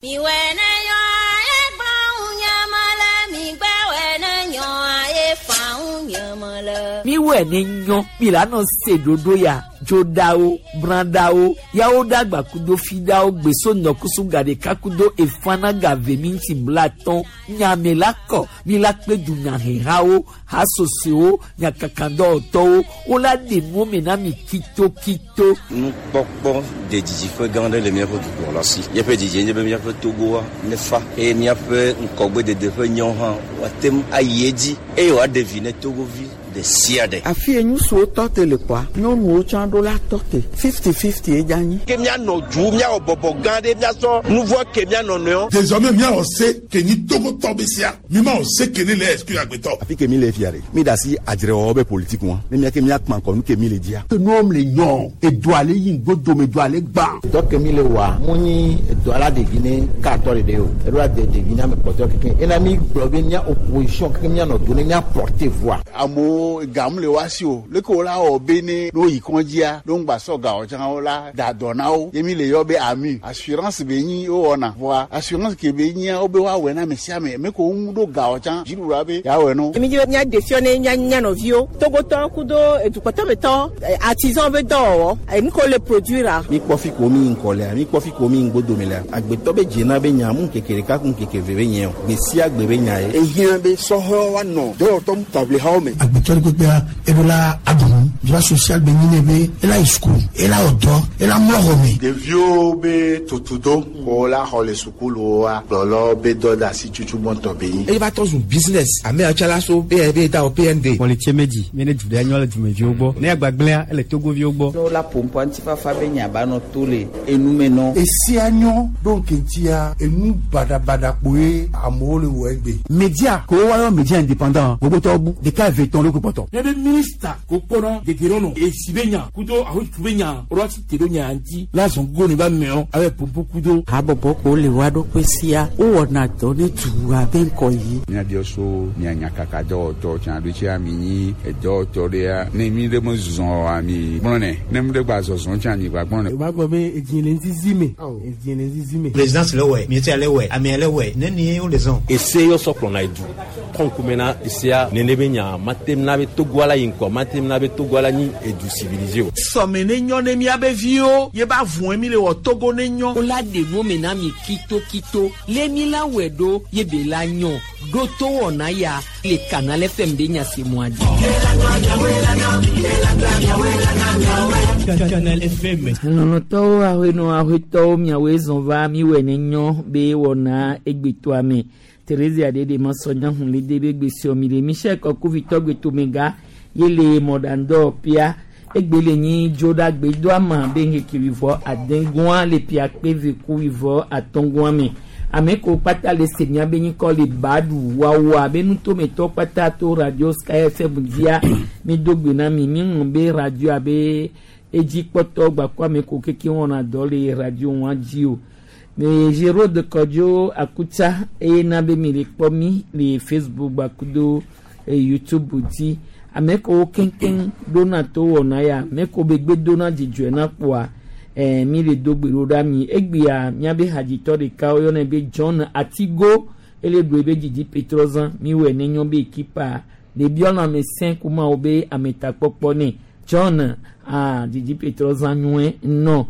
miwe ne nyo milano sedodo ya jodao brandao yao dagba kudo fidao gbeso nokusu gade kakudo efana gave minti blaton nyamelako milakpe du nyahirao hasoseo nyakakando oto ola de momena mi kito nous pokpo de dijifo gande le mieux du pour la si y a peu dijé ne bien peu togo ne fa et n'y a peu nkogbe de defo nyon watem ayedi e wa deviner togo vi de siade afi enyu so tote le kwa no mo chando la tote 50-50 e jani kemia no ju mia obobo gande mia so nouveau kemia no no désormais mia on sait que ni togo tobesia mima on sait que ni les exclu agbeto afi kemi le fiare mi da si adire obe politique moi mi mia kemia kman ko nu kemi le dia que nous homme le yon et doit aller yin godo me doit aller gba donc kemi le wa muni doit la deviner 14 de o e doit deviner me porter quelqu'un et ami globenia opposition kemia no donner mia porter voix amo gamle wasio le ko la obene no yikonjia don gba so ga ojan ola da donao yemi le yobe ami assurance benyi o ona voa assurance ke benyi obe wa we na mesia me ko do ga ojan jirura be ya we no emi je nya defione nya no vio togoto kudo edukoto beto artisan be do emi ko le produire mi kofi ko mi nkole mi kofi ko mi ngodo mele agbeto be jina be nya mu kekere ka kun kekeve be nya be si agbe be nya e hia be so ho wa no do to table how me agbeto ko be ebola adun droit social be nyinebe ela school ela odo ela moromi de vieux be totudo ko la hole school wa lolo be do da si chuchu monto be e ba to business ame achala so be da o PND on le tiemeji mene du annual du meji ogbo ne agbagblea ele togo vi ogbo no la pompo antifa fa be nya ba no tole enumeno esi anyo donc ntia enu bada poe amole wo egbe media ko wa yo media indépendant gogo to bu de ka veton le ko poto ebe minister ko kono de gerono e sibenya kudo aho kubenya orati tedonya anti la zongo ne ba meo ave pompo kudo abobo ko le wa do pesia o wona to ne tuwa ben ko yi nya dio so nya kaka do to chan do chi ami ni e do to dia ne mi de mo zon ami bonne ne mi de gba zon chan ni gba bonne ba gbo be ejinle nzizime présidence le we mi te le we ami le we ne ni o le zon e se yo so klona edu konkumena isia ne ne benya matem na be togwala yinko matem na be togwala ni edu civilisé o somene nyon ne mi abevio ye ba vun mi le wo togo ne nyon o la de mo mena mi kito le mi la wedo ye be la nyon do to wona ya le canal FM de nya se moadi Canal FM no to a to mi awezon va mi we ne nyon be wona egbeto ame Thérèse Adede Mansonya hun le debe gbesi omi le Michel Koku Victor Gbetomega yele modando pia egbele ni joda gbedo ama benge kivivo adengwa le pia peve ku vivo atongwa me ameko pata le senya beni ko le badu wawa benu to meto pata to radio Sky FM dia mi dogbe na mi ngbe radio abe eji poto gba kwa me ko keki wona do le radio wan jio mais Géraud de Kodjo akuta e na be mi le pomi le Facebook bakudo e YouTube buti ameko kenken donato wona ya meko begbe dona jiju na kwa mi le dogbero da mi egbia mi abe hajito de ka yo na be John Atigo ele doebe Didi Petrozan mi we ne nyon be ekipa le biona me 5 kuma obe ameta popo ne John Didi Petrozan nwe no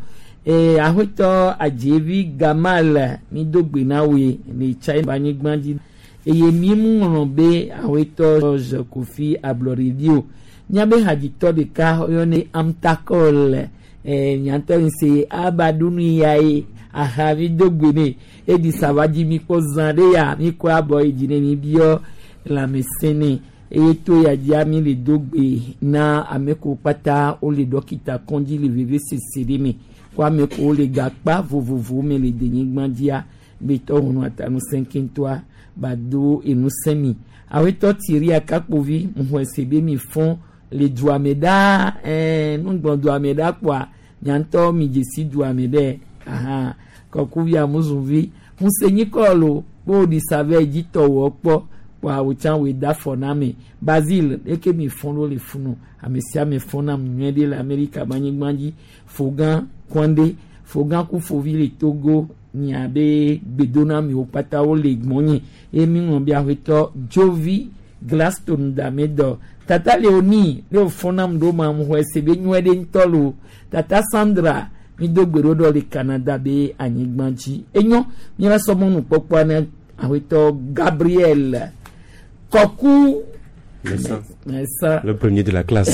ahoto ajevi Gamal mi dogbe na we le chai bani gbanji eye mi mu ron be ahoto George Kofi Abloredio nyabe hajito de ka yo ne amtakol nyanto nse abadunu yae ahavi dogbe ne edi savaji mi ko zande ya mi ko abo ejine mi bio la mesene eto ya diami le dogbe na ameko pata o le dokita kondi le VVC sedimi kwa meko le gakpa vovovo me le denyi gbandia beto hunu atanu 5 bado enu semi aweto tiri akapovi mhwesebe mi fon le douameda non gbon douameda kwa nyanto mi jesi douamede kokuvi amuzunvi musenyi kolo bo di save jito wopo wa uchan we da foname Basil eke mi fondo le funu amesia me fona mwede la America banyigbanji fogan kwande fogan ku fovi le Togo nya be gbedona mi o pata o le gbonyin emi won bi ahweto Jovi Glaston Damedo tata Leoni le fonam do ma mo esebe nyu de ntolo tata Sandra mi do gbero do le Canada be anyigbanji enyo mi la so mo nu popo na ahweto Gabriel Koku le premier de la classe.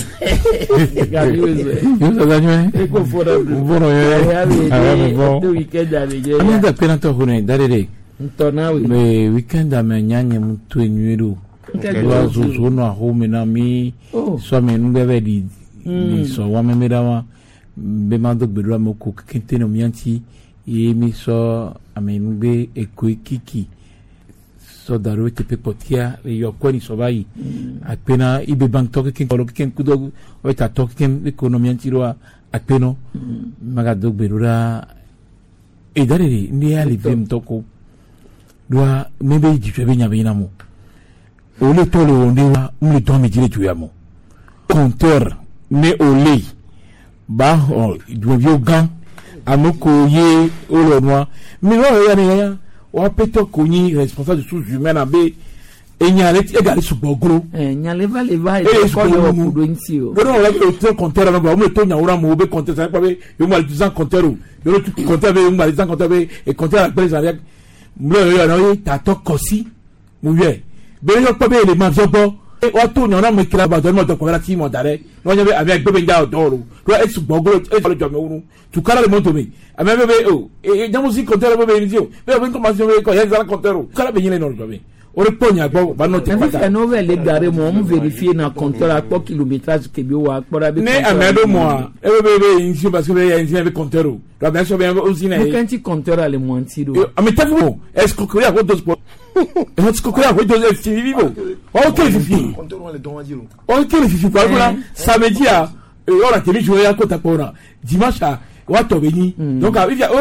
Le weekend à Menyanya mutu enyero. Wa zo no home na mi so me nu bebe di so wa me medawa be ma do gbedura mo ko kente no mianti e mi so amenu be ekoikiki so daro te pe potia e yo kwani so bai apena ibe bank to ken ko ken kudo o ta to ken economy antiro apeno maga do berura e dare ni ali vem toko doa mebe di febe nya bina mo o le tole onde wa mu to mi dire tuyamo compteur ne ole ba o do vio gan amoko ye o lo noa mi lo ya ni wa peto konyi responsable de ressources humaines abe enyale egali subogro nyale va e ko yo kudo nti o bono la ko to compteur na ba o me to nyawura mo be compteur sa pa be yo mal disant compteur o yo tu compteur be yo mal disant compteur be e compteur la presse avec mo yo na ta to kosi mo ye be yo pa be le ma so bo e wa to nyawura mo kira ba do mo to ko la ti mo dare no nya be avec be nda odoro ro e subogro e falo jo me unu tu kala le monto me ame bebe o e jamu si compteur bebe ni dio be ben commencer ko ya za compteur kala be nyele no jo be o le ponya gbo ba no te pata e no ve le gare mo on vérifier na compteur a po kilométrage ke bi o akpora be ne amedo mo e bebe insi parce que be ya insi be compteur o la bien so bien aussi na e kanti compteur ale mo antiro ame te mo est-ce que koya ko dos est-ce que koya ko dos est vivo OK fifi compteur le don adiro OK fifi kwa la samedi a ora te bi jouer ya ko ta pora dimanche a wa to be ni donc il y a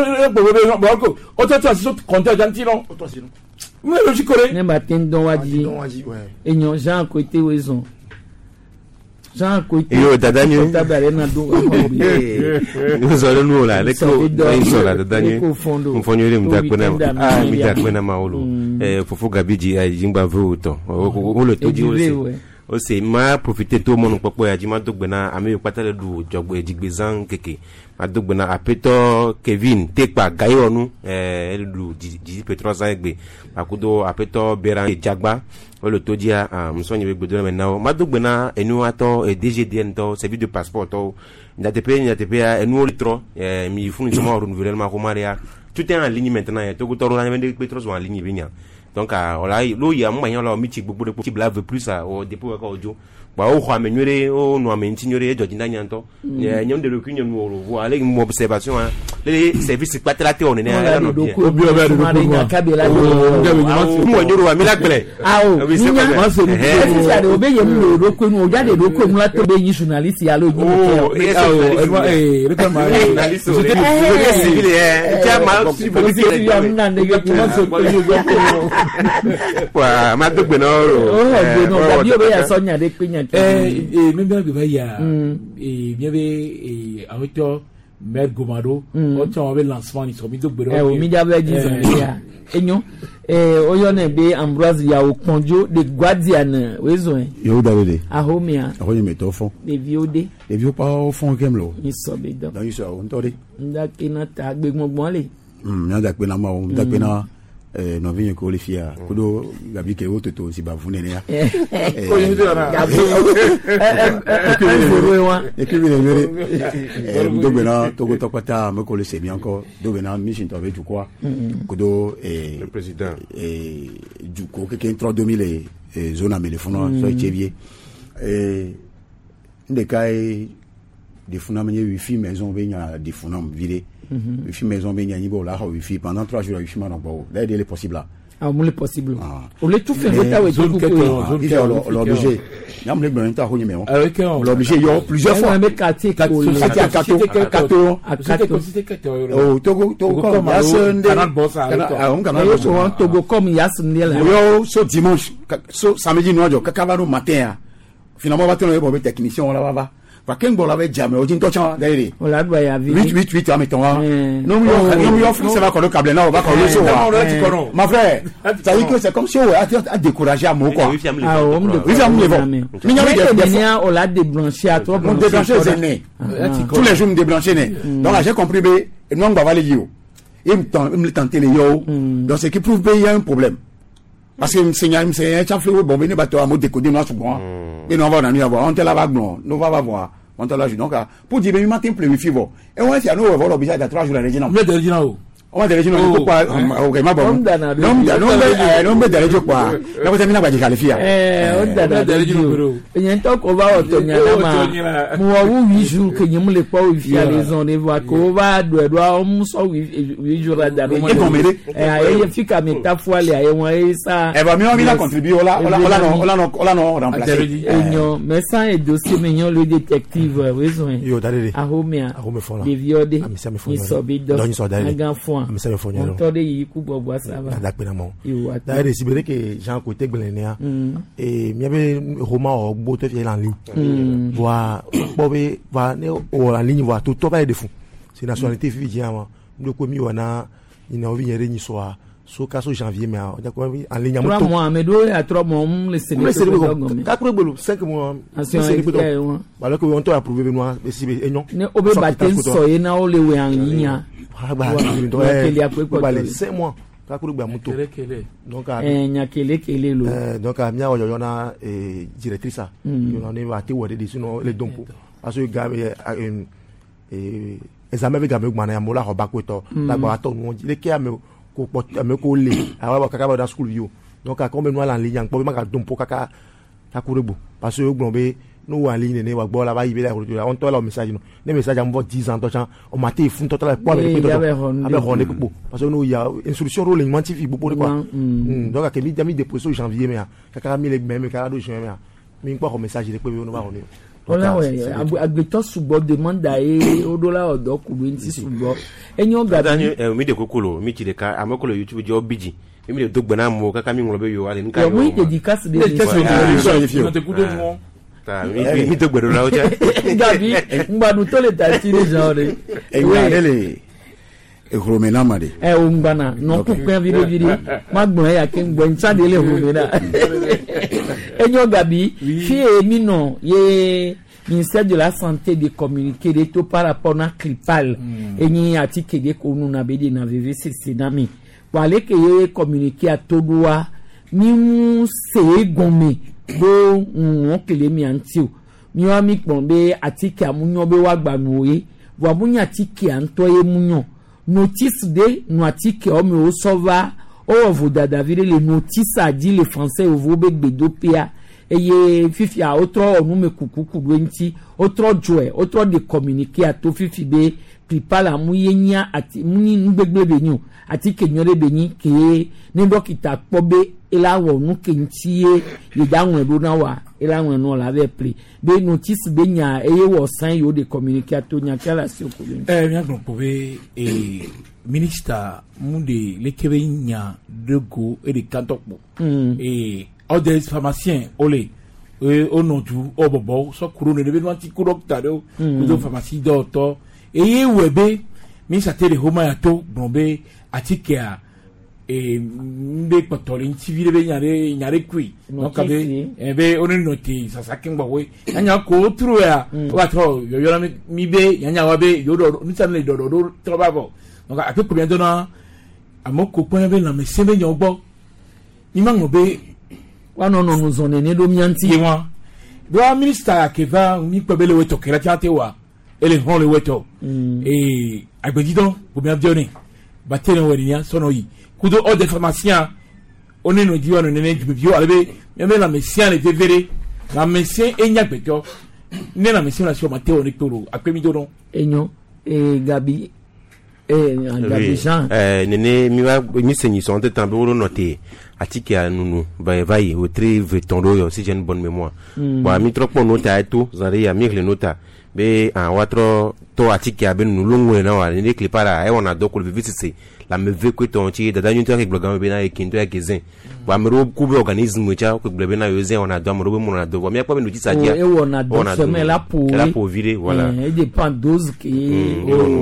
o to so compteur gentilo mais le chikore ne matin don wadi enyo Jean côté weson Jean côté yo dadani tabare na do nous allons là les ko ils là dadani on fonyo mu dakona mi dakona maolo fofo gabiji ai jingba vuto o le toji o se ma profiter tout mon popo ya jima dogbena ame patale du jogbo ejigbezan keke ma dogbena apeto Kevin tekpa gayonu du di Petros egbe akudo apeto Beran Jagba o le todia msonye be gbedo na ma dogbena enu ato DGDN to service de passeport to ndatepe enu litro mi funu joma renouvellement ko maria tout est en ligne maintenant to ko toro na be Petros en ligne binya donc voilà lo ya manya la mi ti gbogbo de ti blave plus au dépôt ka ojo ba o kwa menwere o no amentinore ejo dinanya nto nyam de recul nyam wo vo ale mo observation les services patrate on ne na no bien obi o ba de ko kabela mo nyoro wa mi la gbele oui c'est pas c'est de obeye mu ro ko nu o jade ro ko mu la to be yin journaliste ya lo yin le ko ma journaliste civil tiens ma politique ya na de ko wa ma dogbe na no bi o be ya sonya de pinya me be ba ya bien be awito Maître Gomado o twa be lancement ni so mi dogbe o mi ja be Jesus ya enyo oyo na be Ambroise ya okonjo de Guardian wezo yo dalele ahomia ahoye meto fond de viode de vio pa au fond kemlo ni so be do dan yi so on tore nda kina ta gbegbogbon le nda pe na ma o nda pe na no vinho ko le fia kudo gabi ke o toto si ba fune ne ya ko yin dira e ke vile mere do bena to go to kwata me ko le se bien encore do bena mission to avec du quoi kudo le président du ko ke 3000 zone à téléphone so chevier inde kai de funamenye wifi maison benya de funam viré wifi maison benya ni bo la wifi pendant 3 jours wifi ma bo là il est possible là mo le possible on le tout fait reta we tout ko l'obligé yam le ben ta ho ni me l'obligé yo plusieurs fois mais quartier kato oh togo comme yasunde togo comme yasunde là yo so dimanche so samedi no jo kakava no matin finalement va tenir pour technicien on là va kwa ken bola be jame o jin to chan dere o la do ya vi 8 ameton wa no mi yo flex va ko le câble na o va ko le so wa ma frère ça dit que c'est comme si on a découragé à mon quoi ah on me de on l'a débranché à toi on débranché zéné tous les jours me débranché né donc j'ai compris be non va aller yo il me tenter les yo donc c'est qui prouve qu'il y a un problème parce que c'est un flou bon venez bateau à mode décoder non souvent et non va on a voir on te la va non on va voir on te la joue donc pour dire mais matin plus fivo et on va nous voir l'objet de 3 jours la région on va dire non quoi OK ma bon non mais d'aller quoi là vous terminer ba qualifier on d'aller il y a un temps qu'on va otonya na mo wu 8 jours que nyem le pas wi fia les on voit ko va do on so 8 jours là dans il fica metà fois les ay won ça elle va mieux on contribuer on non remplacer mais ça est dossier mignon le détective raison yo dalele a homia de viode ni sobido agan fo amisa fonyo on to de yiku bobo ça va da pe na mo da re sibere que Jean côté gbelenea et mi avait roman ogbo to fi en ligne voir bobé va ne o en ligne voir tout va de fou c'est nationalité fidjien moi ndo ko mi wana ni na ovi yere ni soa so kaso janvier mais en ligne mo 3 mois mais do à 3 mois on le série 5 mois alors que on to approuvé nous si non ne obe baten so ye na o le we en ligne donc 5 mois kakuru gba moto donc nyakele lo donc amia o yona directrice you know ne va te wode de sinon les dompo parce que gabe examen be gabe gba na mo la ho ba ko to la gba to no le ke ame ko le awa kaka ba da school yo donc a comme nous en ligne en ma ka dompo kaka kakuru gbo parce que gbon nous en ligne ne wa gbo la ba yibe la on to la message no ne message am 10 ans to chan o maté fun to la po avec ko parce que nous il y a une solution rôle scientifique pour quoi donc a kemi dami dépression janvier mais kaka mi le même kaka do juin mais mi ko message de ko no ba on voilà ouais agbeto subo demande aye odola odo ku 20 subo enyo gada mi de kokolo mi ti de ka amokolo YouTube jo biji mi de dogbana mo kaka mi ngolo be yo ale nka yo mi dédicace de mi to gbero la o je gabi ngbanu to le ta ti ni genre ele ekromena made o ngbana no ku kan viri ma gbon ya ke ngbo nsade le ekromena enyo gabi fi emi no ye ministère de la santé de communiquer de tout par rapport à Cripal eni atike de ko nu na bedi na VVC sinami wale ke ye communiquer a todoa mi mu se gome bo on kele mi antio mi wa mi pombe atike amunyo be wa gbanuwe wa munya atike antoye munyo notice de no atike o mi o sova o voda David le notice a dit le français o vobe gbedopia eye fifi a otro onu me kukuku dwenti otro joe otro de communiquer a to fifi be pripala muyenya ati muni ngbegbe benyu ati kenyore benyi ke ne dokita pobe ela wonu kentie ye dawon do na wa ela won no la be play be notice benya eye wo san yo de communiquer to nya kala si okulu bien donc pouvez ministre munde le kebenya de go et de kantokpo et des pharmaciens olé au nom du obobo so kuro ne be wanti kuro docteur do pharmacie docteur et webe mi sa tele homa ya to brombe atike a mbe patolin civil be nyare kui donc be oni noté ça sakin gbawe anya ko tru ya wa tro yo mi be nya wa be yo do ni san le do tro babo donc a peu combien de temps amoko point be na me se be nyogbo ni mango be wa no zone ne do mianti ye wa do minister ke va mi pebele weto ke la tiate wa ele hon le weto agbedidon bo mi abjone batene worinya sono yi kudo o de pharmacien on no diwa no nene jubio alebe me la médecin le véré la médecin enya gbeto ne la médecin la so mateo ne toro apemi dono enyo gabi gabi Jean nene mi senyi son de tambo noté atike a nunu vai au très vetondo yo si j'ai une bonne mémoire bon mi trop nota tout zare ya mi le nota be en watro to atike a ben nulu ngwe na wa ne clipara e wona dokol VVC la me veut que ton ti da danyu to ke bloga be na e kinto e gezin wa me ro ku be organisme cha ko bloga be na yo zen on a do mo ro be mo na do wa me pa be no ti sa dia on a do mais la pour virer voilà il dépend dose qui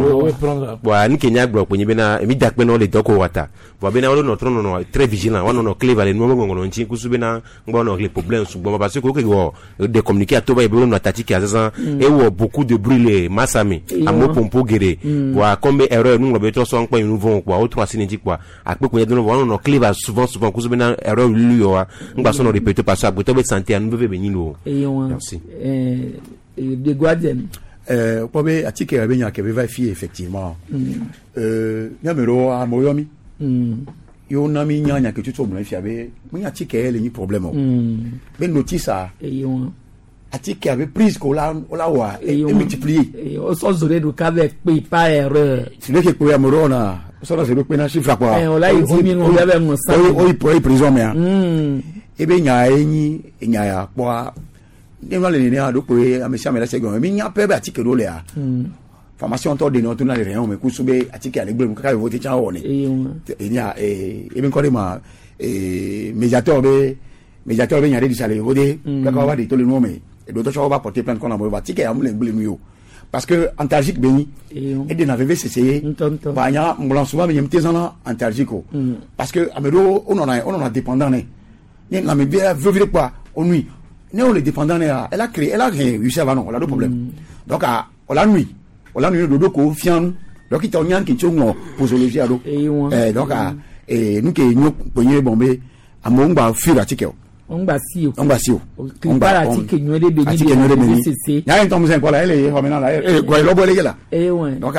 wa ni kenya gbo ko ni be na mi dak be no le doko wata wa be na wo no trono no très vigilant wa no clever le no ngo nchi ku su be na ngbo no les problèmes su bo parce que ko go de communiquer à to ba e be no tati ki azan e wo beaucoup de bruit masami amo pompo gere wa comme erreur nous be to so npa inu von kwa o 3 siniji kwa akpe ko yedno wa no clever souvent ku su be na erreur lu yo wa ngba so no répéter parce que to be santé anu be be nyino merci de Guaden pobe atike ya benya ke be va fi effectivement nyamero amoyomi yo na mi nyanya ke tuto mo fi abe mo nya atike ele ni problème be notice a atike avait prise ko la wa et multiplier o so zore do ka be pe par erreur si le ke ko ya morona so na se do pe na chiffre quoi o la yi mi no ya be mo sa o prison me e be nya enyi nya ya po ni no le ni a do pe amesia me la se gon mi nya pe be atike do le a formation to de no to na le rien me ku su be atike ale gbe mu ka vote cha wo ni e nya e be ko de ma médiateur be nya de sale vode ka ka wa de to le no me et d'autres choses va porter plainte qu'on a va ticket amule ngblemu parce que antalgique beni et de n'avait cessé ba nya mbolan souvent me yemte zana antalgique parce que amedo on en a dépendant ne na me bien veut quoi on nuit ne on les dépendant elle a créé ça va non on a deux problèmes donc on la nuit dodo ko fian donc il t'en yan ki chongo posologie ado donc nous que nous ponye bombe amongba fura ticket on va si on va article nyore be ni cc ya en musen kola ele ho mena la ko lo bo le la donc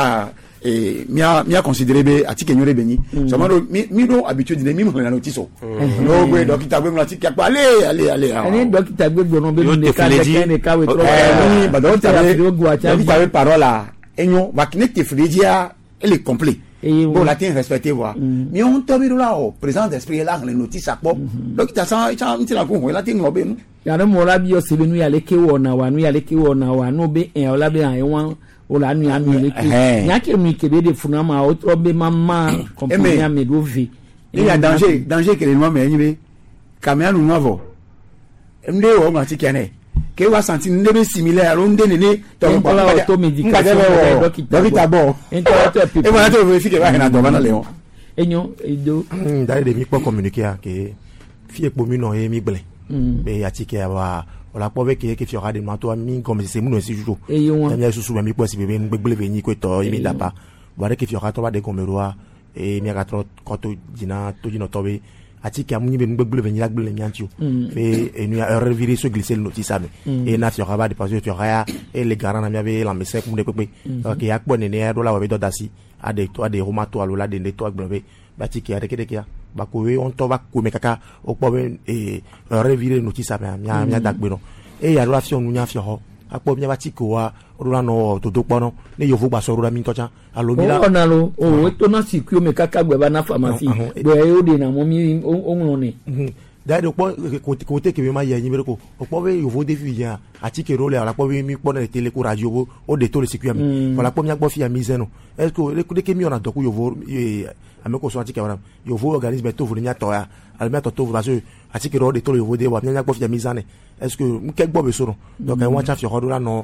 mia considérer be article nyore be ni so ma mi do habitude de mi mo na notice no gbe docteur gbe mo article pa allez ani docteur gbe no be ni ka we tro ba docteur parole là enyo va connecter fredia elle est complet bon la tien respecté voir mais on tombe là au présent d'esprit là les notices à pop donc tu ça la ko la tien ngobe no ya no mo la bi o se be nu ya leke wona wa no be en o la be an wan o la nu ya mi leke nya ke mi ke be de funa ma o tro be mama compagnie a me do vi il y a danger que les noms mais ni caméra nous novo mde o ma ti kene ke wa santi ndebe similaire on de nene to la automédication docteur bon et voilà to vérifier va na dovana leon enyo edo dai de mi po communiquer que fie po mi no e mi gle be atike wa ola po be ke fi ora de ma to mi comme c'est mu no si jour e mi susu mi po si be gbele be ni ko to mi dapa ba ke fi ora to ba de komerwa e mi ga tro ko to jina to be atike amunyi be gbele be ni la gbele nyantiu fe e nu a revirer so glisser le notice ame e na fi ora ba de parce que fi ora e le garant na mi ave la me sek mu de pepe donc ya kpo ne ne do la wa be do dasi ade romato alola de to gbele bati ki areke de kia ba ko we on to ba ko me kaka o po be revirer notice ame mia dagbe no e ya ro afi onu nya fi ho apo mia bati ko wa ro no to po no ne yo fu gba so ro mi to chan alo mi la ona lo o to na si ku me kaka gbe ba na pharmacie do e o de na mo mi o nro ni dai po ko te ke be ma ye yin ko o po be yo fu de fi ya ati ke ro le ala po be mi po na tele ko radio o de to le siku mi wala po mia gbo fi ya mi zeno est ce que le ke mi ona do ku yo vo ameko so ati ke wala yo vo organisme to vo nya to ya almeto to parce que ati ke ro de to le vo de wa mia gbo fi ya mi zane est ce que nke gbo be so no donc e wan cha fi ho do la no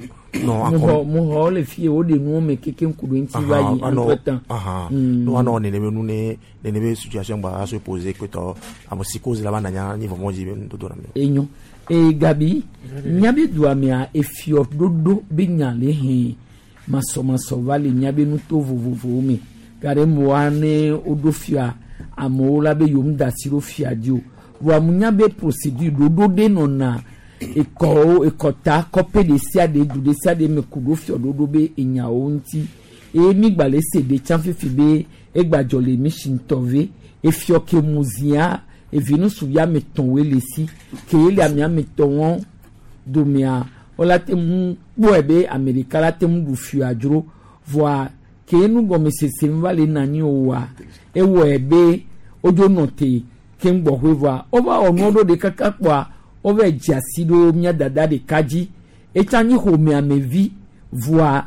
mo le fi o de no me ke ken ku do nti ba yi important no no ne ne be situation ba se poser que to amo psychose la ba na ni vraiment ji do do na enyo Gabi nyabe duamia efio dodo binyale he maso vale nyabe no to vovovo me gare moane odofia amola be yom da siro fiadio wa munyabe procedure dodo de nona ekota kope de sia de me kudo fio dodo be enya onti e mi gbale se de chanfifi be egbajole mission tove efio ke muzia e vinu su ya meton welesi ke ele amia meton do mia ola te mu bo ebe america la te mu du fu adro voi ke nu go mesese mvale nani owa e wo ebe ojo note ke ngbo hwewa oba onodo de kakakwa over jasido mia dada de kaji e tani ho me amevi voi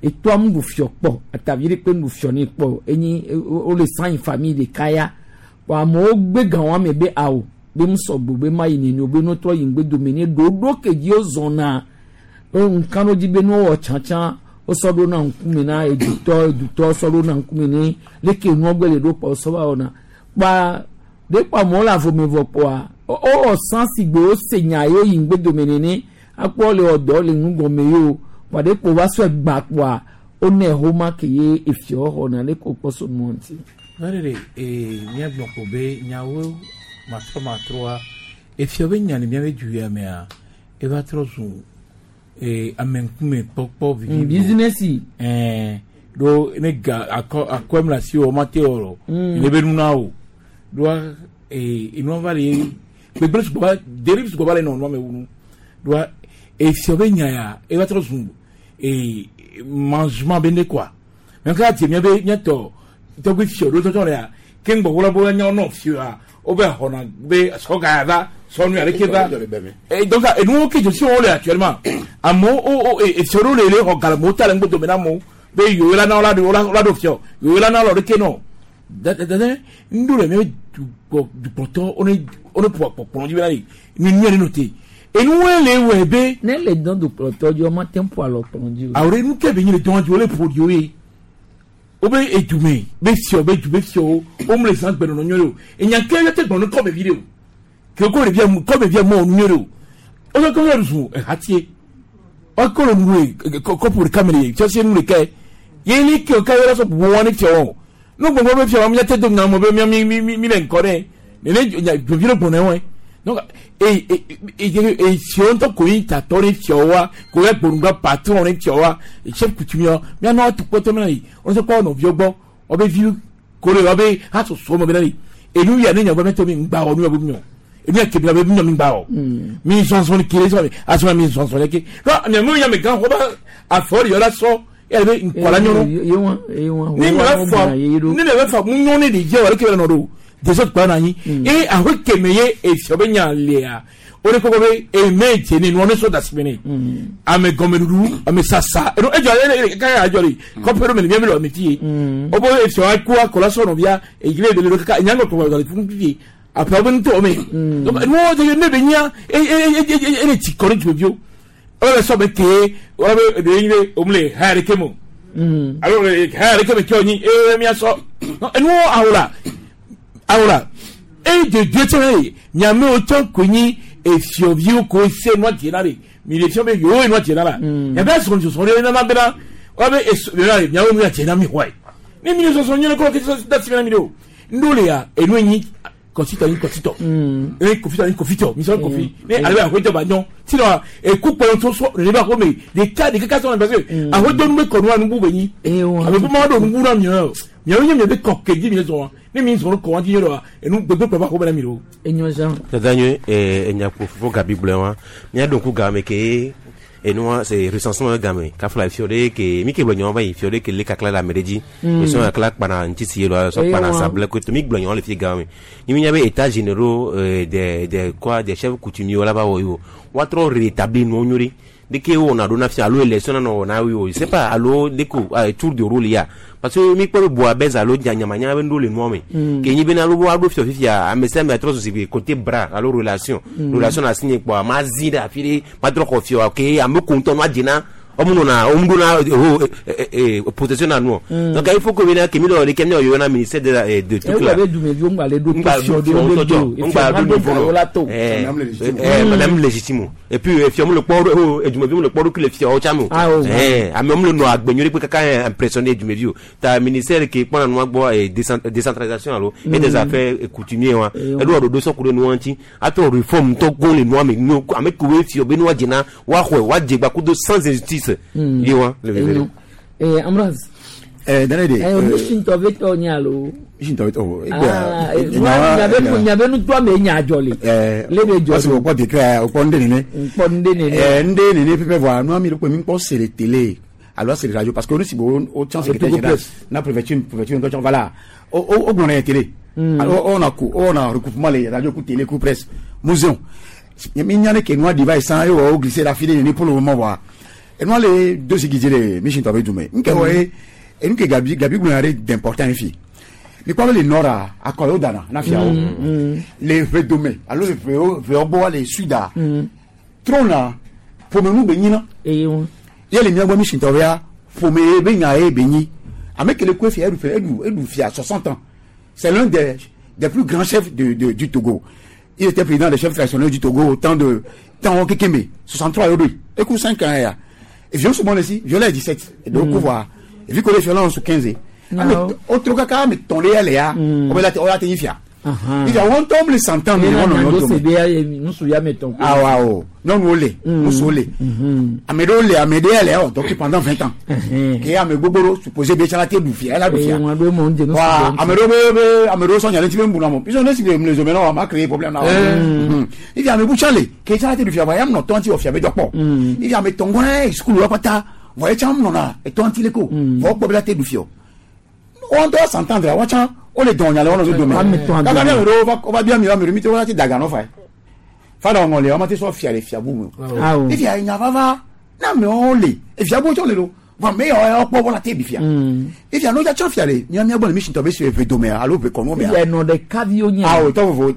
et toi mon fio po ataviri pe nu fio ni po eni o le san famille de kaya wa mo gbe gan wa me be awo be mu so bo be mai ni obe no to yin gbe domini do ke ji o zona nkan o ji be no o chanchan o so do na nkumi na eduto so do na nkumi ni leke nu ogbele do po so ba ona pa de pa mo la fo me vo po a o sansi gbe o senya yo yin gbe domini ni apo le odo le ngugo me yo wade ko wa so gba po a o ne ho ma ke ye ifio ona le ko so monti nare nya gbo ko be nyawo matroa ifio be nya ni me ju ya me a e va trosu amenkume popo vivi business do ne ga akwem la si o mateo ne be nunao do ino vale be bros ba derives go vale no me unu do ifio be nya ya e va trosu mangement bene quoi mais quand tu bien to gbe fio do to ya ken gbo wala bo nya no fio a o be hona be so ga da so nu ale keba donc et nous que je suis on actuellement amo et sur le ho gal mo tale ngbo domena mo be yo la na la do fio yo la na lo de keno da ndure me du poto on pour dire ni noté et nous les webe ne les dons du poto yo ma tempo alors pour dire awre nous ke be ni le don jo le produit obe edume be fio o me le san gbe no nyoro e nya ke te gbon ko be video que ko revient mo numéro o ko ko rusu hatie o ko lo nwe ko pour camera so se nu le kai ye ni ke o kai ra so bo woni ti o no gbo be fi o mi te do na mo be mi le nkore ne ya video bon e donc si on to ko yin ta to ni ti o wa ko e gborunga patron ni ti o wa chef coutumier mi na to ko to mi na yi o so ko no vi ogbo o be vi ko le o be ha so mo be na ni e nu ya ni yan be to mi ngba o nu e bo mi et bien que la bébé n'aime pas mi chanson qui les a sur mi chanson qui non ne mo ya me grand roba a fort yo la so elle veut une pola nyono ni ma fa ni ne fa mu nyone de je wala ke no do de so pa na yi et a ho ke meye e so be nya le a o ne ko be e me ti ni no ne so da spene a me gomeru a me sasa e no e jo ka ajori ko pero me mi lo mi ti o bo e so a ku a kola so no via e gile de le ka nyango ko ba fun ti après on to me donc nous de ne benya et ti correct tu bio on so be ke on be de ile omle ha de kemo alors ha de kemo ko ni e mi aso nous aula et de dieu tene nyame o ton kunyi e fio bio ko se no tirare mi le fio be yo no tirara ya ba so na na bela o be e nyame mi tirara mi hwai ni mi so nyone ko ke da ti na mi do ndole ya e no nyi Confito. Et confito. Mission confit. Mais alors, on va dire, non. Sinon, et coupe pour l'autre soit, les barres, mais des cas sont passés. À redonner qu'on doit nous bouger. Et on a le moment de nous bouger mieux. Il y a eu des coques qui disent, les ministres ont commandé là. Et nous, de pas voir la miro. Et nous, Jean. Le dernier, il y a pour Gabi Blanc. Il y a donc Gabi qui et nous c'est recensement gamin ka fla fiore que mi ke blonyon va fiore que les kakla la meredi et sont claque pendant ntisi lo so pendant sable que mi blonyon le fi gamin ni mi avait état généraux des quoi des chefs coutumiers là-bas wo wa trop rétablir no nyori de que on a donné à l'eau élection non na oui c'est pas allo de ko tour de rôle ya parce que mi ko boa beza allo nyamanya be ndole no me que ni be na lo boa do fia a me se mettre aussi côté bras allo relation a signé quoi ma zida fili pas trop confio OK am ko ton wa dina omuna protection à nous donc il faut que venir que mi do le kemio yo na ministère de tout là madame légitime et puis fiom le port et du le port que le fiom chamo a même le no agbenyori pe kaka impressionné du medio ta ministère qui prend nous agbo décentralisation allo et des affaires coutumiers wa e do so kure no anti ato reform to go le no me no amek ko we fiom be no agina wa hwe wa jegba kudo sans injustice Liwa, le vivere. Amraz. Danede. On shinto veto nyalo. Shinto veto. Nyabe nu twa me nya jolly. Lebe jolly. Parce que on peut créer on ndeni ne. Ndeni ne pepe voir no mi lo pe mi po c'est les télé. Alors c'est les radios parce que nous si bon au chance que na préfecture donc voilà. Au bon télé. Alors on a recoupement les radios coup télé coup presse. Museum. Mi nyane ke no device sans yo glisser la file ni pour le moment voir. et moi les deux qui disaient mission t'avais dumé n'ke ouais et n'ke gabi gounaré d'important fille mais pas les nord à Koyodana na fiao les vedomé alors les veobo les suda trona pour nous benina et il y a les miens mission t'avais pour me benya e benyi avec le quoi fier du fia 60 ans c'est l'un des plus grands chefs du Togo. Il était président des chefs traditionnels du Togo au temps Kekeme 63 euros et coup 5 ans et vieux souvent ici je l'ai 17 et donc voir et vu que les violences 15 autre caca mais ton les là on va la tenir il y a un tombe les centaines nous souviens mettons ah waouh non nous solé amedole amedele donc pendant 20 ans et ame gogoro supposé be chalate du fier là du fier amedo so nyale tibe mbuna mo piso ne si les hommes on a créé problème là il y a me bouchale que chalate du fier va no tonti o fier be dopo il y a me tongona school wa pata voyez cham non là et tonti le ko vo ko belate du fier on doit s'entendre wa cham on les donne alors on le domaine on va bien mieux mi to la ti daga no fa fada on le o ma ti so fiare fiabu e fia nya baba na me o le e fiabu cho le lo va me o po la te bi fia e fia no ja cho fiare nya mi agbo mission to be se ve do me alo be kono me e no de cavio nya ah o to vo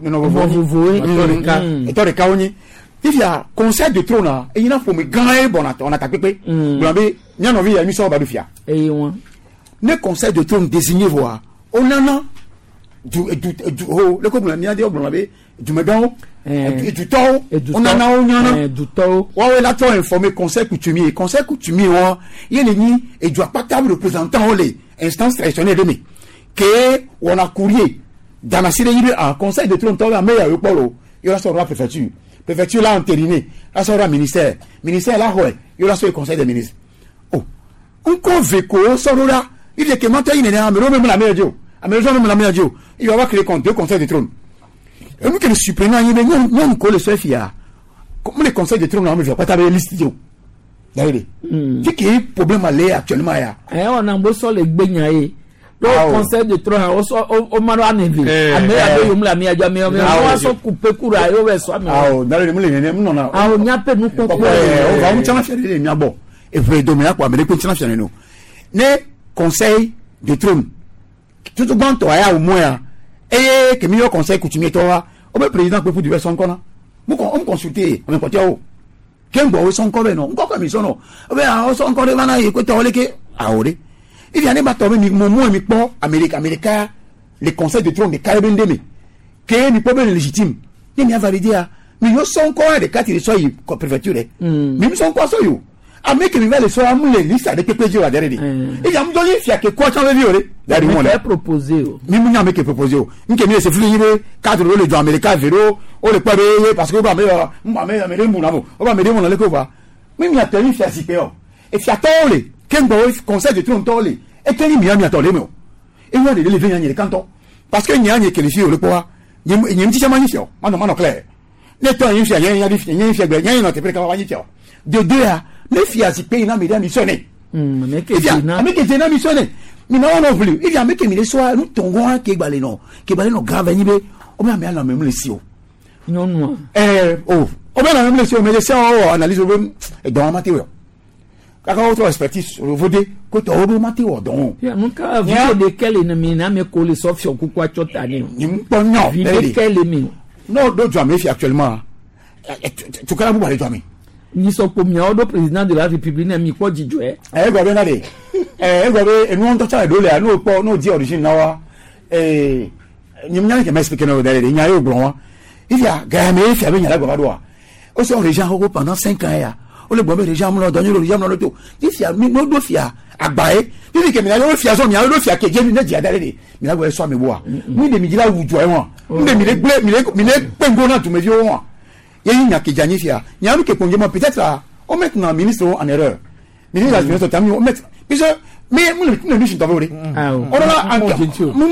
e to de ka oni e fia conseil de trône e ina fo me grand bon on attaque pepe blambe nya no vi ya mi so ba do fia e won ne conseil de trône désigné voir onana du le ko blambe nya de blambe du medon et du temps on en a on du temps ouais là toi informé conseil coutumier il y a ni et doit pas table représentant les instances traditionnelles de que on a courrier dans la série en conseil de trône temps mais il y a polo il y a sur la préfecture là entériné là sur le ministère là ouais il y a sur le conseil des ministres oh on convoque sur là il y a que maintenant il est même la meilleure Dieu il va créer deux conseils de trône. Et nous qui le supprimons, nous collons ce fia. Comme les conseils de trône, on ne va pas taper liste. D'ailleurs, c'est qu'il y a un problème à l'air actuellement. On a besoin de les le conseil de trône, on m'a enlevé. On va couper court à eux. Dans le monde, on a peu nous comprendre. On va nous faire des bon. Et vous dominer quoi, mais les continuer à faire nous. Les conseils de trône. Tout le monde, au moins. Et que mieux conseil coutumier toi au président peut dire son corps on consulter on côté au quel bon son corps non encore comme ils non ben son corps va y côté ole que aore il vient pas tomber moment mi po Américain les conseils de trône de Caribbean demi que ni problème légitime il a validé mais yo son corps de quatre soit préfecture même son corps so yo avec que les soins les listes avec PPG la derrière il y a me donner fier que quoi tu veux violer dari mo na proposer mi mu nya me que proposer nke mi se fili yire cadre le do américain véro o le pa be parce que ba me mu na mo o ba me de mo na le ko ba mi mi ateli fier si pe o e fier tole ken bo conseil de trône tole e ken mi atole mo e wa de le venir ni canton parce que nya ni que le fier le poa ni ti chama ni fier mano clair ne to yin fier nya fier gbe nya no te pre ka wa ni fier de deux a les filles si pays na média missionné mais que c'est na missionné mais non plus il y a mais que mi les soir nous tongon ke balé non grave ni be o me na même les sio non o me na même les sio mais les sio analyse o dans matériel kaka autre expertise vodé ko to o matériel donc ya nunca vidéo de quel ennemi na me ko le sauf sur ku kwa chota ni non vidéo quel ennemi non do jamais fait actuellement tu kana bu balé jamais ni so pomia odo président de la république na mi ko jijo gwa be na de gwa be enu on to cha do le anu po no di origin na wa nyimnya ke m'expliquer no de nya yo gbon wa ifia ga me ifia be nya la gwa do wa o so les gens ko pendant 5 ans ya o le gbo be les gens mo do nyo le to ifia mi no do fia agbae ifi ke mi na lo fia so mi na lo fia ke je mi na ji adare de mi na gwa so mi bo wa mi de mi ji la wujo e won mi de mi le pengo na tu me vi o won il y a qui gagne fier il y a qui conduit peut-être on met un ministre en erreur ministre de la finance termine on met puis mais nous nous sommes pas on a nous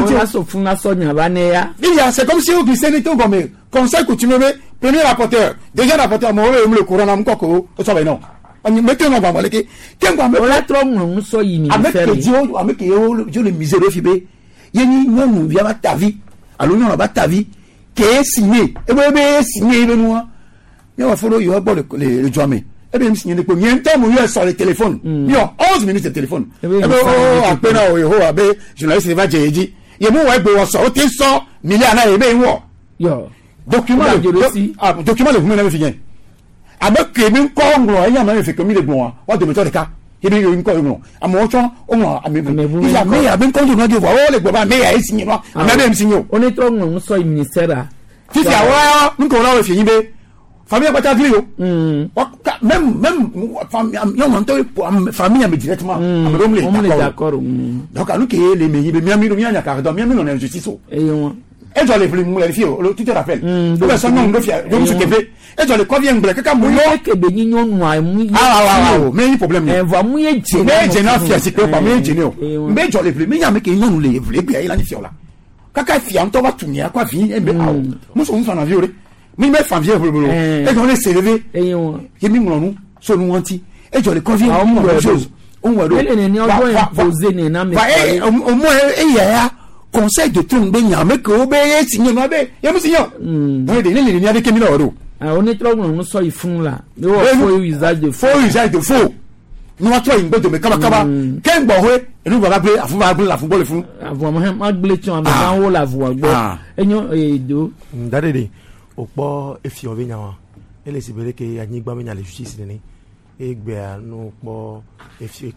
c'est comme si au lycée était comme conseil coutumier premier rapporteur déjà rapporteur moi le courant na mkoko o so non on met un va malé que on la trop nous so yimi avec yo le miséreux fibé yeni nous via ta vie alors nous on va ta vie qui est signé et bien signé le noir il va falloir y avoir le jamais ebe m signé ko mien temps mu yo sur le téléphone yo 11 minutes de téléphone ebe o apena o ho abe journaliste va jeji ye mu wa gbe wo so o ti so million na ebe wo yo document le vous m'avez fini avec que min ko ngro anya ma fe komi le gbon wa de meto de ka ebe yo nko ngro amo cho o ngro ame isa me ya bin kondu no de wa o le gbo ba me ya esi no ame be msinyo oni to ngro so ministère ti ti awa nko la we fi yin be famille pas tagli yo même famille yo man to famille me directement ame romle d'accord donc anu ke le me yibe miami no mianya ka do miami no na justice o et je les plus les filles tu te rappelles le son nom de fia donc ce que fait et je les convient blé que mo yo que be ni nyon noa mu mais problème va mu ye je mais je na fia c'est que pas mais je ne mais je les plus mais ya me que nyon les vle bien il a ni fia là kaka fia on to va tourner quoi vie et ben moi so on fa na vie mais me fa vie et on les s'élever et mi mo nous so nous anti et je les convient aux choses on va elle ne imposer ne na me au moins et ya conseil de tout be nyame ko be ye sinyo no be ye mu sinyo donc de ne ni avec mi oro on est trop no so ifun la me wo fo usage de faux no wa to yin gbedo me kaba ken gbo ho enu baba be afuba gbe la football fun afu ma gbe chon am na wo la fu agbo enyo edo ndadede opo efi obe nyawa ele sibere ke anyigba me nya le justice ni egbe anu po efi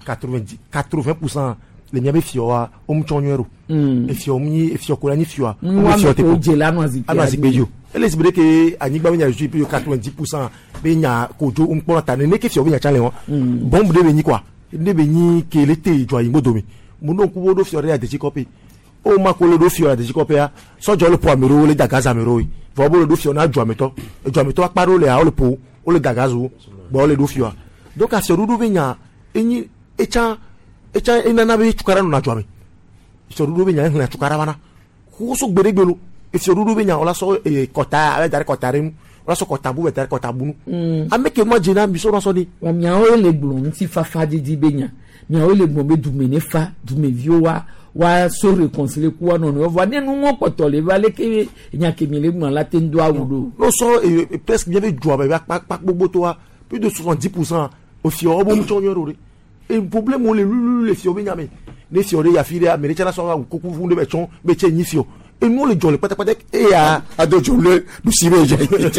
80% le nyabe fioa omchonyero efio mni efio kolani fioa efio te ojela anwazi bejo ele sibere ke anyigba me nya ju pe 90% be nya kojo umpo ta ne ke fio be nya chale won bombe de benyi kwa de benyi ke lete jo ayin godomi mo no ku do fio re ade chikopi o ma ko lo do fio ade chikopi a sojo lo po amero le dagaza amero yi vo bo lo do fio na jo ameto aparo le a o le po o le dagazo bo le do fio donc a fio do be nya enyi echa ina na be chukara no na jwame so rudu be nya na chukara bana ko so gberegbelo e so rudu be nya ola so kota ale dare kota rem ola so kota bu be dare kota bunu ameke mo jina mi so ro so ni wa mi awon le gbon ti fafa didi be nya mi awon le gbon be du me ne fa du me vio wa so réconcilier ku wa no no va nenu mo poto le va le ke nya ke mi le gbon la ten do awudo no so presque bien be joa ba pa gbogbo to wa plus de 70% au fio obo mu chonyo re et problème on les fio be nyame les fio ya fire america na so kuku funde be chon be che ni fio et nous les jolé pata et ya adojo le du sibe je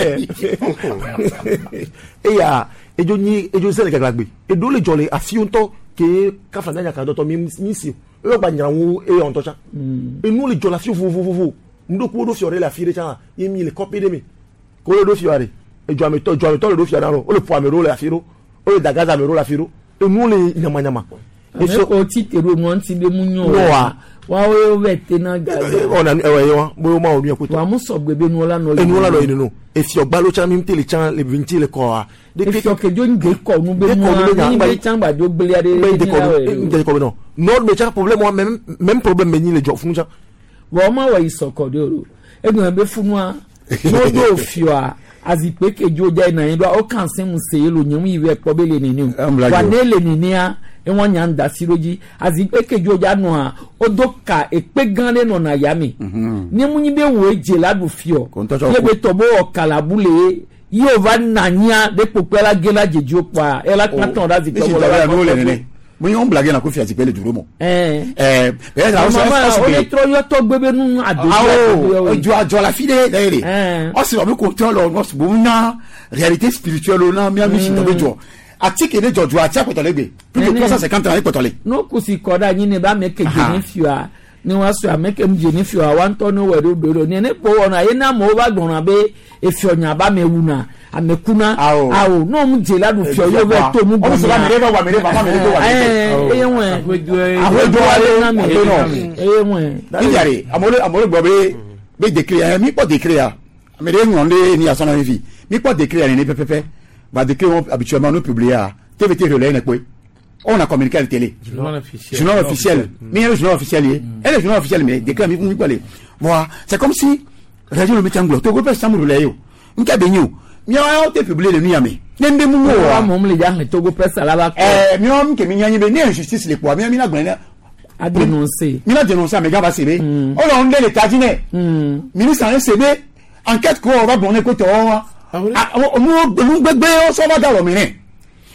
et ya et jo sele gagbe et do le jolé a fio to ke ka fa nya ka do to mi si e gba nya wo e on to cha et nous les jolé fio vo ndo ko do fio la fire cha e mi le copie de mi ko le do fio are e jo ameto le do fio na ro o le po amero la firo o le dagaza amero la firo et nous les nyama et so ko ti tero mo nti be munyo wa we wete na ga on a bo ma o mi ko to wa mo so gbebe nu ola no inu e fi ogba lo cha mi tele chan le vinti le ko a de ke so ke jo nge ko nu be mu ni be chan ba jo gbele ade de ko no me cha problème même problème me ni le jo fun cha wa ma wa isoko de oro egun be funu a no do fiwa azipe kejo ja na yin do o kan se mu se lo nyam iwe po bele ni ni wa ne le ni a e won nya nda siroji azipe kejo ja no a odoka epe gan le no na ya mi ni mu ni be wo eje ladu fio ye be to bo okalabule yo va nanya de popela gela jejo pa e la paton da zipe wo la mo yon blague na ko fi ati pele duro mo o le tro yo to gbebe nu adojo ajo la fide dere o si ba ko to lo no so na réalité spirituelle na mi ami sin to jo ati ke de jojo ati apotolebe plus de 350 ans apotole no ku si koda yin ne ba meke je ni fiwa ni wa so ameke mje ni fiwa wa nto no we do ni ne po ona ye na mo ba gbon be e fionya ba mewuna amekuna awo no mu je ladu fio yo be to mu o so ba mere ba mere eyenwe ahojo wale na me eyenwe iyare amore gbo be déclare mi po déclare mere ngonde ni asana vi mi po déclare ni pepepe va déclare habituellement no publier TVT relais na pe on a communiqué à la télé journal officiel mais le journal officiel et le journal officiel mais déclare mi quoi les voilà c'est comme si radio le metanglo to go pe samu relais yo nka benyo mi a te publier le niame nembe mu wa mom le ja to go pe sala ba mi o ke mi nyanyi be ni injustice le po mi na gbon a dénoncer mi na dénoncer mais ga ba sebe o lo nde le tajine ministre en sebe enquête ko va bonne ko to wa mu gbegbe o so ba da lo mi ni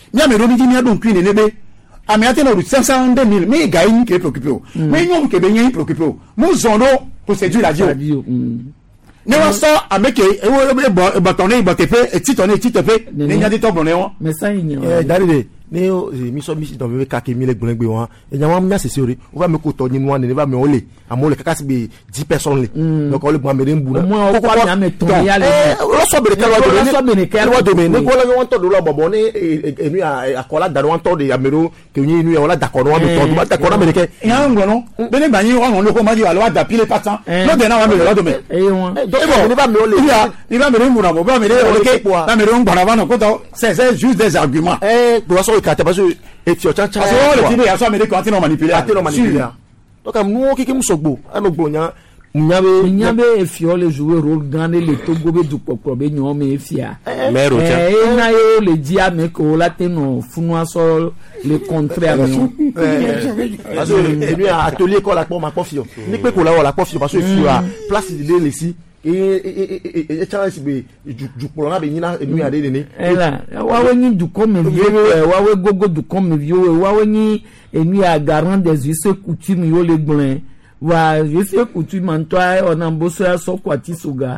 mi a me romi mi a don queen ne be ami ate no 500,000 mi ga yin ke préoccupé o mi nyom ke be yin préoccupé o mo zono procédure la dio ne wa so ameke e botone botepe e titope ne nya di to bonne won mais ça il Daride ne mi so mi si don me ka ke mi le gbon gbe won e nya won mi ase ore o ba me ko to ni won ne ba me ole amole kaka si be 10 personnes le donc o le gbon me den bu na ko ko mi ame to ya le lo so bere ka wa do me ne ko la won to do lo bobo ne enu akola da won to de amero ke yin inu ya wala da ko no won to do da ko na me ke ya ngbono be ne gba yin won lo ko ma di wa lo wa da pile patan no de na wa me lo do me ni ba me ole ni ba me mu na bo ba me ole ke ba me ro ngba na ko to c'est juste des arguments do so ka te parce que et tu as parce que le tibé a so américain quand non manipuler donc nous qui mu sogbo ano gbo nya nyabe efio le jouer rôle dans le Togo be du popo be nyom efia mais rocha na yo le dia me ko la teno funwa so le contraire parce que lui atelier ko la po ma confio ni pe ko la confio parce que fia place de lesi et chance be du polona be nyina enu ya de ne ela wa wenyi du comme vieux wa we gogo du comme vieux wa wenyi enu ya garant des us coutumes yo le glin wa us coutume antoi ona mboso ya so kwati suga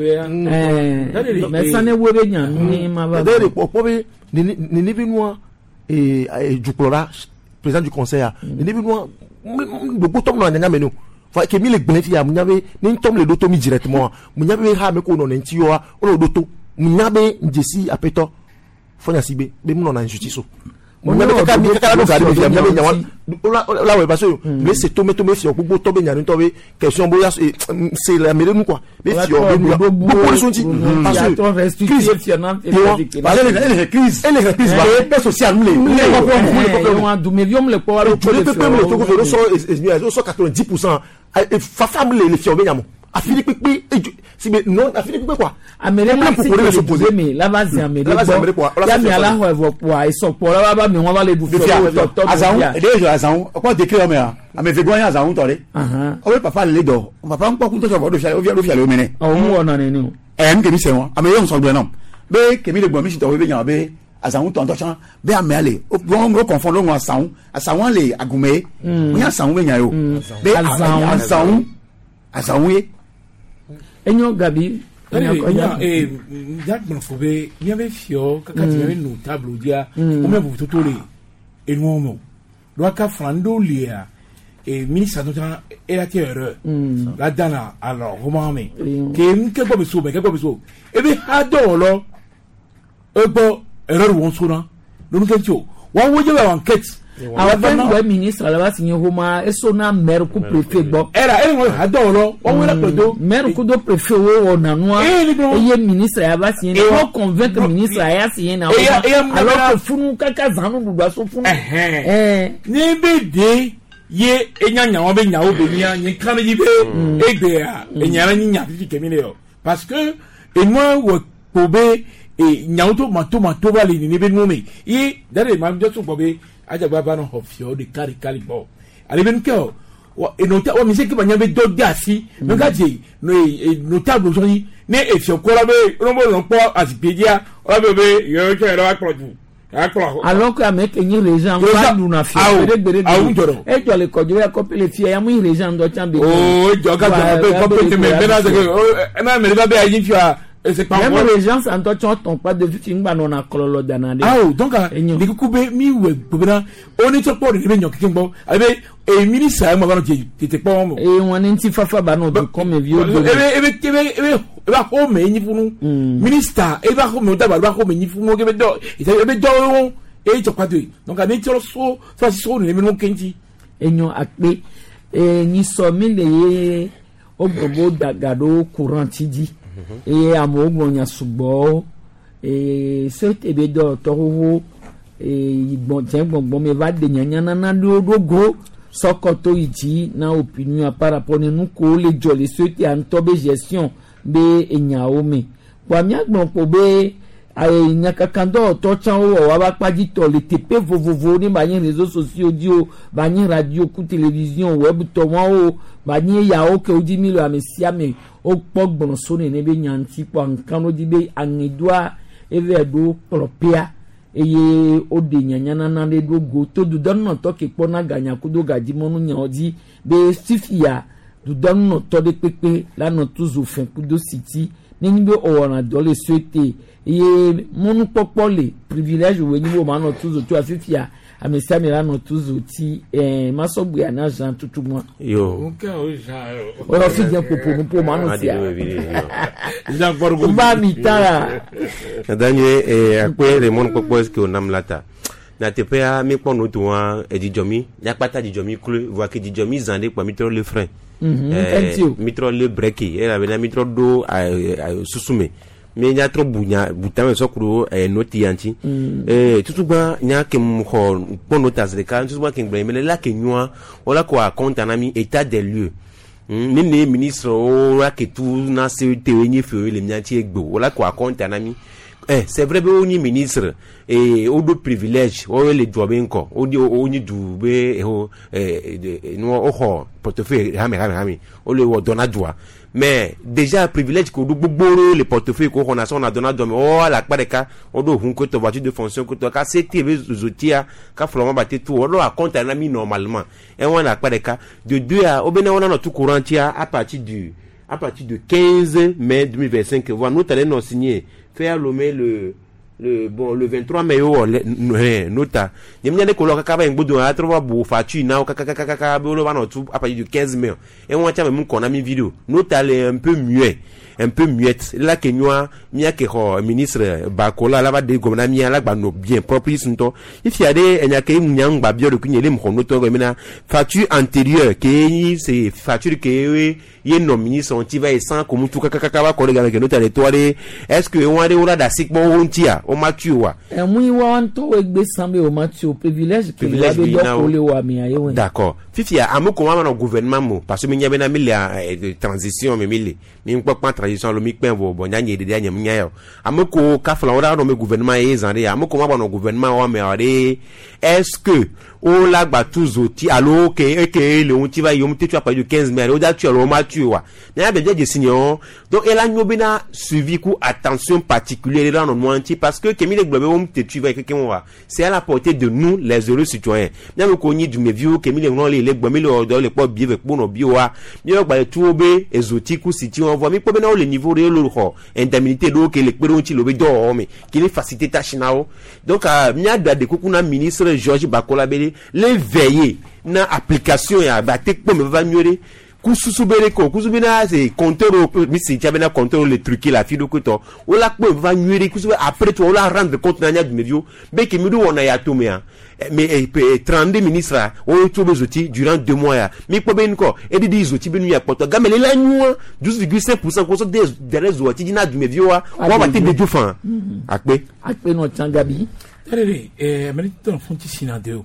mais ça ne webe nya ni ma ba de popo be ni binwa du polona président du conseil ni binwa beaucoup tom no nya menu fa ke mi le gbenfi ya munyabe ni ntom le doto mi directement munyabe ha me ko no nti yo a o doto munyabe njesi apeto fonya sibe be mu no na injustice munyabe ka mi ka no gari bi munyabe nyawa la we parce que mais c'est tomé fi gbogbo to be nyani to be question boya c'est la mele nu quoi be fi o be beaucoup sont ti parce que crise ba social nous le du medium le power le so 90% fa femme les fi o be nyamo afili pipi si mais non afili pipi quoi américain pour se poser mais la base américain ya mi ala ho evo po ai so po la ba mi won ba le du fo azan e de jo azan ko de kire o me a me fe goyan azan to re o we papa le do papa npo kun to so do fi o mene o mu wona ne ni mi ke mi se won ame yo so gbe na be ke mi le gbo mi si to we be yan be azan to chan be ame ale o go confond lo azan le agume mi azan we yan yo be azan we enyo gabi Jacques Manfobe, il y avait fio, quand il y avait notable, dia, ou même pour tout les, et nous, doit qu'à Frando lia, et ministre notamment, et la terre, la dana, alors, comment mais, qu'est-ce que vous qu'est-ce que vous et bien, adore, bon, erreur ou on soura, nous nous disons, on va dire enquête. Awa ministre la ba signé homa eso na maire ku préfet bo era wo adolo o wela pedo maire ku do préfet wo na noa eye ministre ya ba signé o convaincre ministre ya signé na alors que funu kaka zanu du ba so funu ni be de ye enyanya wo be nyawo be nya ni kan yi be egbe a enyara ni nya fi kemi le yo parce que et moi wo pobe e nyawo to mato ba le ni be no me e dare ma jo so pobe aja baba no hofio de kari bo ale ben ko e nota o mi se ke banya be do gasi no gaje no e notable so ni ne e fio ko la be no po asipedia o be yo ke ra akroju alors que avec une région pas nous na fio e jo le ko jo ya ko pele fie ya mu région do chambe o jo ga ko pele me na se e na me ba be ayin fio c'est pas même les gens en toi ton pas de vue ngba no na kololo danade donc de kube mi we bobina oni to po de be nyon kikimbo abe e ministre mo ba no tete po mo e won nti fafa ba no do comme vieux do ebe ba ho me nyi funu ministre e ba ho me da ba ho me nyi funu ke be do ebe do won e to kwado donc ani ti so so ni me no kenji enyo akpe ni so mi le ogbobo dagado courant ti et amogo nya subo et cet ebedo tohu et bon me va de nya na do go sokoto iji na opinion par rapport nous ko le jolé ceux en tobe gestion be enyaome kwa miagbon ko be ay nyaka kando to chan wo wa ba paji to le tepe vovovo ni ba yin réseaux sociaux audio ba yin radio ku télévision web to won o ba yin ya o ke odi mi lo amesia me o pogbon so ne be nyanti po ankan odi be anidua eve do propia eye ode nyanyana na le dogo to du don no to ke pona ganya kudo gaji monu nya odi be sifia du don no to de pepe la no tuzu fen kudo city ni be o na do le souhaiter eye monu popole privilège we ni wo ma no tuzu to afifia amesa mi la no tuzu ti masobwe ana Jean tutumwa yo o fi je popo no po ma no sia Jean Borgo ba mi tara danye akwe le mon popo est que on lata na te pa mi pon no to wa edijomi ya pata edijomi kle voit que edijomi zande kwa mitro le frein mitro le breki era bena mitro do susume mais nya trop bunya butam so kuro noti yanti tutuba nya ke mho pono tazre kan tutuba ke ngbe la ke nyua wala kwa compte anami état des lieux ni ministre o la ke tu na se te wenye fe le nyanti egbo wala kwa compte anami c'est vrai be oni ministre o do privilège o le jobe nko o di oni du be no o ho portefeuille hami o le wo dona joie mais déjà privilège ko do gboro le portefeuille ko on a dona do o la kpareka o do hun ko to voiture de fonction ko to ka CTV zotia ka floma baté tout o do a compte na mi normalement et on la kpareka de 2 à o bena on a tout courantia à partir de 15 mai 2025 voilà nous allons nous signer faire le 23 mai nota nyemnya ne koloka kaba ngbodo a troba bu fatu na kaka bo lo ba no tu à partir du 15 mai et on tient même qu'on a mis vidéo nota le un peu muette là que noa mia ke ho ministre Bakola la ba de gomna mia la ba no bien propre sinto if ya de enya ke nyang ba bio de kunyele mo no to mena facture antérieure ke c'est facture ke ye no ministre on tiva et sans comme tout kaka ba ko le ke nota le toile est-ce que on a de ora da sikbo ontia o matuwa mui wa nto egbe sambe o matu privilège que la be do le wa mi aye won d'accord fifi ya amuko wa no gouvernement mo parce que mi nyabe na mi de transition mi nkpakpa transition lo mi kpen bo nyanye de nyam nyayo amuko ka fala ora no me gouvernement e zande amuko ma no gouvernement wa me ore est-ce que o la gba tuzoti alo ke le on ti va yom te tu a pas de 15 mai o da tu alo ma tu wa na be de signon donc elle a nyobina suivi ku attention particulière dans no anti parce que kemi le globe on te tu va quelqu'un wa c'est à la portée de nous les heureux citoyens na me ko nyi du me vieux kemi le non le gbami le odo le po bi ve po no bi wa mi o gba tu obe ezoti ku siti on voit mi po be na le niveau re lo ho indemnité do ke le pe on ti lo be do o mi ki le facilité tachinao donc mi a de kuku na ministre Georges Bakola Bele les veiller na application ya ba tek po me va mieux kususubere ko kusubina c'est compteur mi si tiabena compteur le truc la fi do ko to o la po va mieux kusube après to la rendre compte na nya du medio be ke mi do wona ya to me mais 32 ministres o to bezoti durant 2 mois ya mi po ben ko e di zoti benu ya poto gamele la nyua 12,5% ko so des réseaux ti na du medio wa ba te de dufan akpe no changabi Téré, mais tu as fonti sinadeo.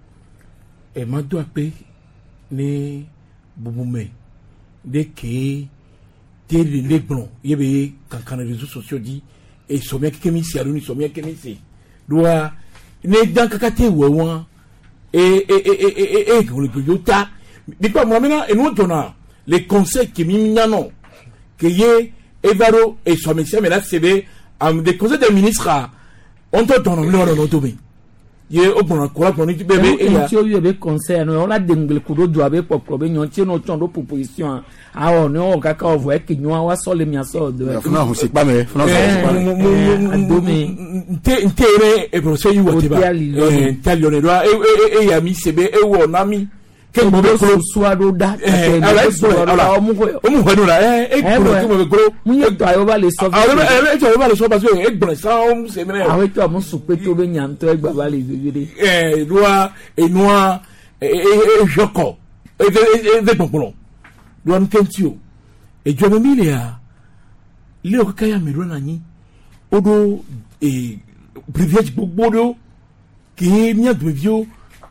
Et ma doigt pe ne boumé. Dès que t'es les blancs, il y avait quand les réseaux sociaux dit et sommet qui mis à l'uni sommet qui mis. Doit ne dans kakate ouan et le puyota. Mais pas moi maintenant et nous donnons les conseils qui mis non que y Evaro et sommet mais là c'est des conseils des ministres. On te donne le domaine. Ye o bon quoi pour nous bébé et ya yo be conseil no la dengle ku do do abe pop be nyon ti no ton do proposition a o no o kaka o vo e ki nyon wa so le mi so do funa ho sikpa me funa so domaine ntere e professeur yi wo ti ba talione do e ya mi sebe e wo na mi que mo be ko suado da ala o mu ko no la e ko mo be ko mu ye to ayo ba le so to ba le so parce que e gbon sa o se me awe to mo su pe to be nyan to e gba ba le vivere doa e noa e joko e popolo doa nkentio e jo me le a le o kaya me ro na yin odo e privilège gbogbo do ki mi adu vio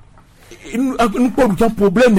nous pas autant problème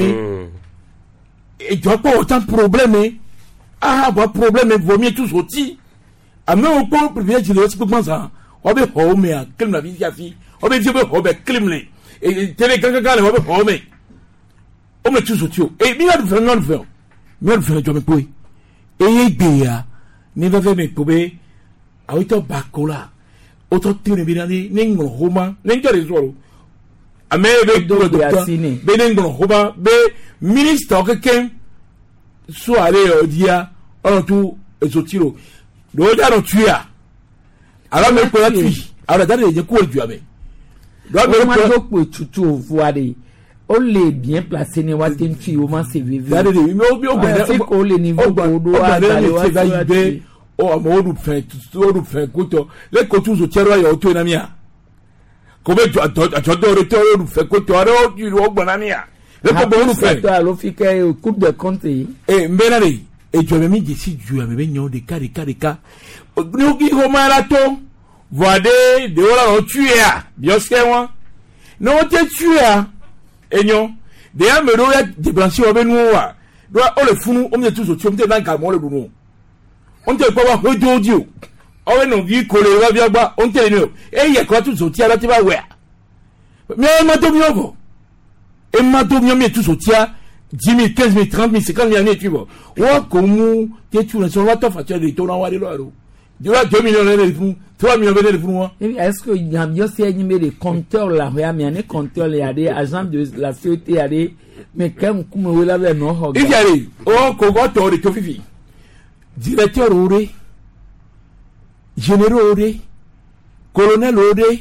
et tu as pas autant problème ah bah problème vaut mieux tout sorti à même au point privilège de l'expérience ça on va home à quel la vie fi on va dire on va climler et télé gaga on va home on met tout sorti et bien de faire non faire mais de faire job pour et bien ne va faire mais pour à autant Bakola auto tire bi nani ningo homa ninjare zoro amebe do docteur be ningo homa be ministre keken so ale odia on tout ezotiro do ja no tuya ala me ko latui ala dare je ko ju ame do be ko po tutu voade o le bien placé ni wa tin tu o ma se vivre dare de mi o gbere ko le niveau do adale wa be o amodu fe kuto le ko tu zo tero ya o to na mia ko be ajodo re to o fe kuto are o ju o gbona mia le ko bo o fe to alo fi ke coupe de compte mbenare e jo me ji si ju ame be nyo de karika ni o ki ho mara to voade de ora o tuya bioske won no te tuya enyo de amero ya de branche o be nu wa do o le funu o me tu so tu me na ga mo le dunu on te ko wa ho jojo o we no vi ko le wa bi agba on te ni o e ye ko tu so ti ara ti ba we mi ma to mi ovo e ma to mi tu so ti a 10 000 15 000 30 000 50 000 tu vois wa ko mu te tu na so wa to fa ti de to na wa de lo aro du 2 millions de funu 3 millions de funu. Est-ce que il y a bien c'est des compteurs là mais il y a des compteurs il y a des agents de la sécurité il y a des mais quand comme là ben non il y a des oh ko go to de to fifi directeur ore général ore colonel ore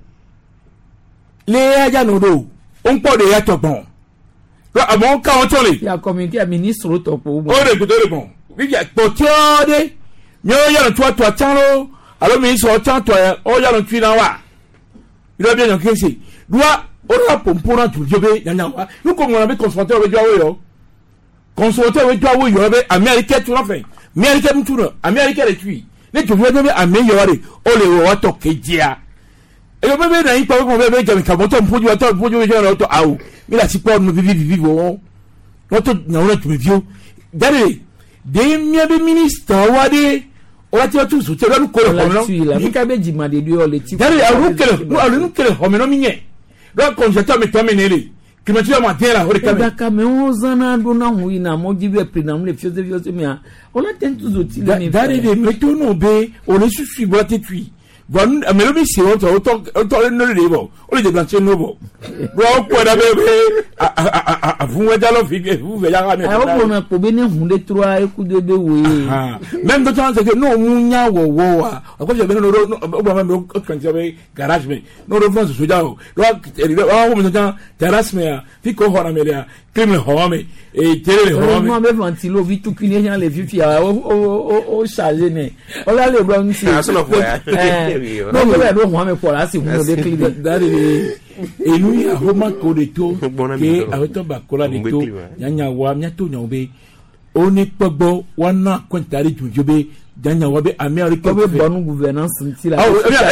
les agents do on peut de ya to bon là avant quand on tole il y a communiqué à ministre au to pour ore ko de bon il y a potode nyo ya no to chalo alo mi so tanto o ya no twi na wa ilo bien no kesi doa ora pompona tu jobe nyanya wa nu ko mo na be confronter we jowo yo consulter we jowo yo be america tu na fe america mu tu no america le twi ne tu we be ameyore o le wo to kejia e yo be na ipa ko be jami ka mo to mpoju wa to mpoju we jowo to awu mi la si po no vivi wo no to na ora tu me vio dare de mi be minister wa de o ti o tu so te lu ko lo no ni ka be jima de do le ti dare alu kele ho me no mi nye do conjecture me to me nele ki me ti o ma te la o re ka me da ka me o zana do na hu ina mo ji be pre na mo le fio mi a o la ten tu zo ti le ni dare de me to no be o le susu bo te tui bon me lo mi se o to no le bo o le de blanche no bo do ko da be a vous ouais dans vie vous veillez à mettre on a pour bien hunde trois et coup de oui même de temps c'est que non munya wo a quoi j'ai bien no même quand j'avais garage mais non revenons sur ça on me temps terrasse mais fi ko hora me là crime ho me et télé ho me moi même ventilo vite tout piner dans les vieux filles au charger né on là les blancs c'est ça non non mais le moi me pour là si vous décliné et lui a remarqué de tout que avec ton bacola de tout nyanya wa nyato nyobe oni pogbo wana kwentari jujobe nyanya wa be america be bonne gouvernance nti la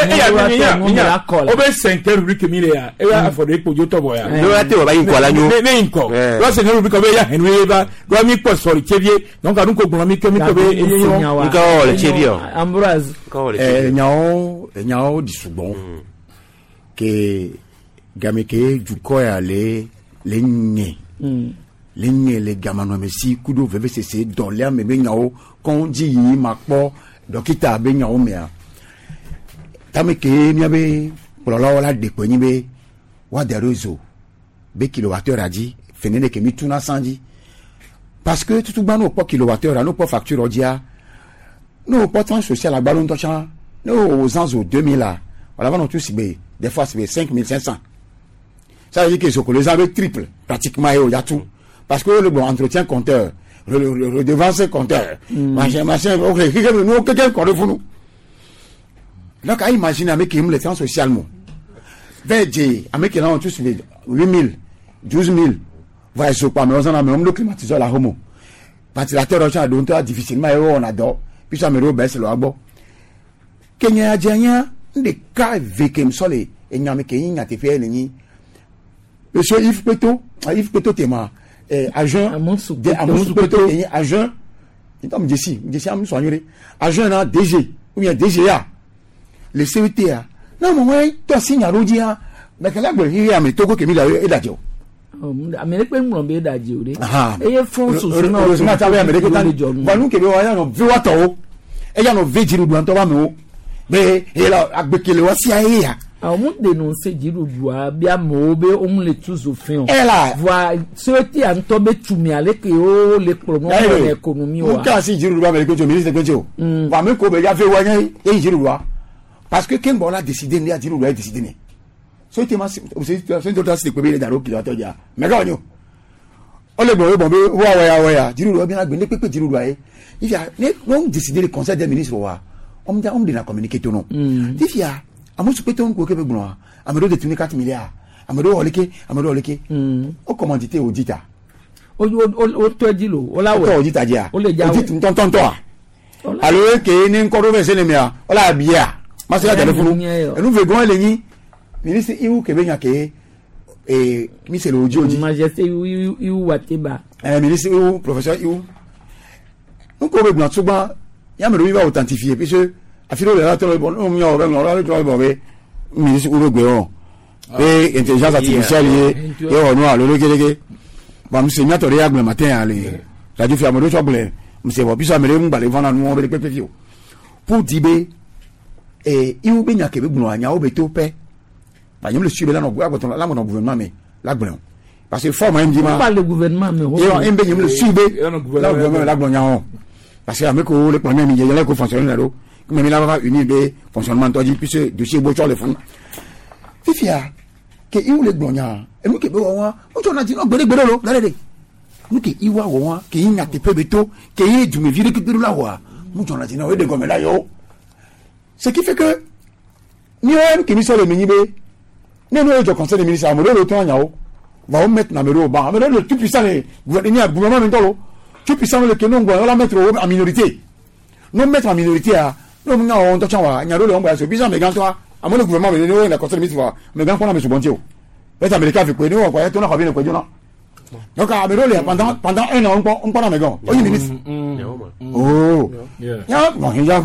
o be 5 rubrique mi ya e ya for de pojo to boya no ate wa ba yin kwala nyo ne inko lo se rubrique be ya henwe ba do mi po sorry chevie donc anu ko gbon mi ko be nka o le chevie Ambroise nyao di sugbon que gameke jukoya le nye le gamano mesi kudo veve cc dans l'air me be nyao kon di yi makpo dokita be nyao mea tameke mi be polola wala de ko ni be wa de réseau be kilowattheure a dit fenene ke mi tuna sandi parce que tout bano po kilowattheure no po facture odia no pourtant social abalon to chan no aux ans 2000 là voilà va non tous be des fois c'est 5500. Ça veut dire que ce que les avaient triple pratiquement il y a tout parce que le bon entretien compteur le redevance compteur machin OK quelqu'un qu'on refou nous donc à imaginer avec qui le temps socialement VG avec là on tous 8000 12000 va se pas mais on a même le climatiseur la homo ventilateur on donc difficilement on adore puis ça me rebaisse le abo Kenya Janya des cas vécu solé et nyame ke yin te fe ni monsieur Yves Peto tema agent de Amonsu Peto et agent comme Jessie am soigner agent na DG ou bien DGA le CETA non moi to signe rodia mais que là go hier mais to ko ke mi la e dajo Amérique mo be dajo de e fon so so na o ma ta be Amérique ta ba nu ke be wa ya no vi wa to e ya no veji ru duan to ba me o be ela agbekele wasi aye ya on m'a dénoncé Djiroudou bien mobe on le tous au fin ela voilà souhaiter en tomber tout mais aller que oh les pronoms de l'économie wa ka si Djiroudou ba me ko ministre de ko va me ko be ya fe wanya e Djiroudou parce que Kembo l'a décidé ni a Djiroudou a décidé ni souhaiter ma c'est d'autres c'est ko be dans ki to ja me ga onyo on le bon be wa Djiroudou bien agbe ne pepe Djiroudou aye il y a non décider le conseil des ministres wa on de la communiquer ton nom il y a amu supéton ko ke be gbo amado de tuni 4 milliards amado oleke o commandité audita o to dilo o la we o audita dia o tonton to alors que ni nkoro be se ne mia o la bia ma se la téléphone e nu ve gon le ni ministre iwu ke be nya ke mi se lo oji majesté iwu wateba ministre iwu professeur iwu nko be gbo tugba ya me ro ba authentifier puisque afiro le rato bon o mi o be no to bo be mi si uro gbe o e intelligence artificielle e o no alo leke ba mi se mi atori agbe matin ale radio fi amodo choble mi se bo bisa mere ngba le vana no be pepe fio pour dibe iwu be nya ke be gbo anya o be to pe ba yim le sube la no gbo agboton la mo no gouvernement me la gbo parce que forme en dima pas le gouvernement me e o embe yim le sube la gouvernement la gbo nya o parce que ameko le premier mi je ko fonctionner là mais il va unir des fonctionnements toi dit puisque dossier bocho le fond fifia que il le glonia et nous que be wa o to na ti no gbere lo la de nous que iwa wa que il na te pe beto que il du me vire que de la wa nous to na ti no we de gomme la yo ce qui fait que ni on que ni so le minibe ne nous le conseil des ministres amolo le to anya o va on mettre na mero ba mais le tout puissant le gouvernement mentolo tout puissant le que non on la mettre en minorité non mettre en minorité à non nga on to chanwa nyaro le on ba so bisa me gantoa amo le gouvernement me no na conseil ministre wa me gan kona me subontie o beta america fi pe ni o kwa to na kwa bi ne kwa jona donc a me le pendant un an on na me gan o yi ministre oh ya bon ya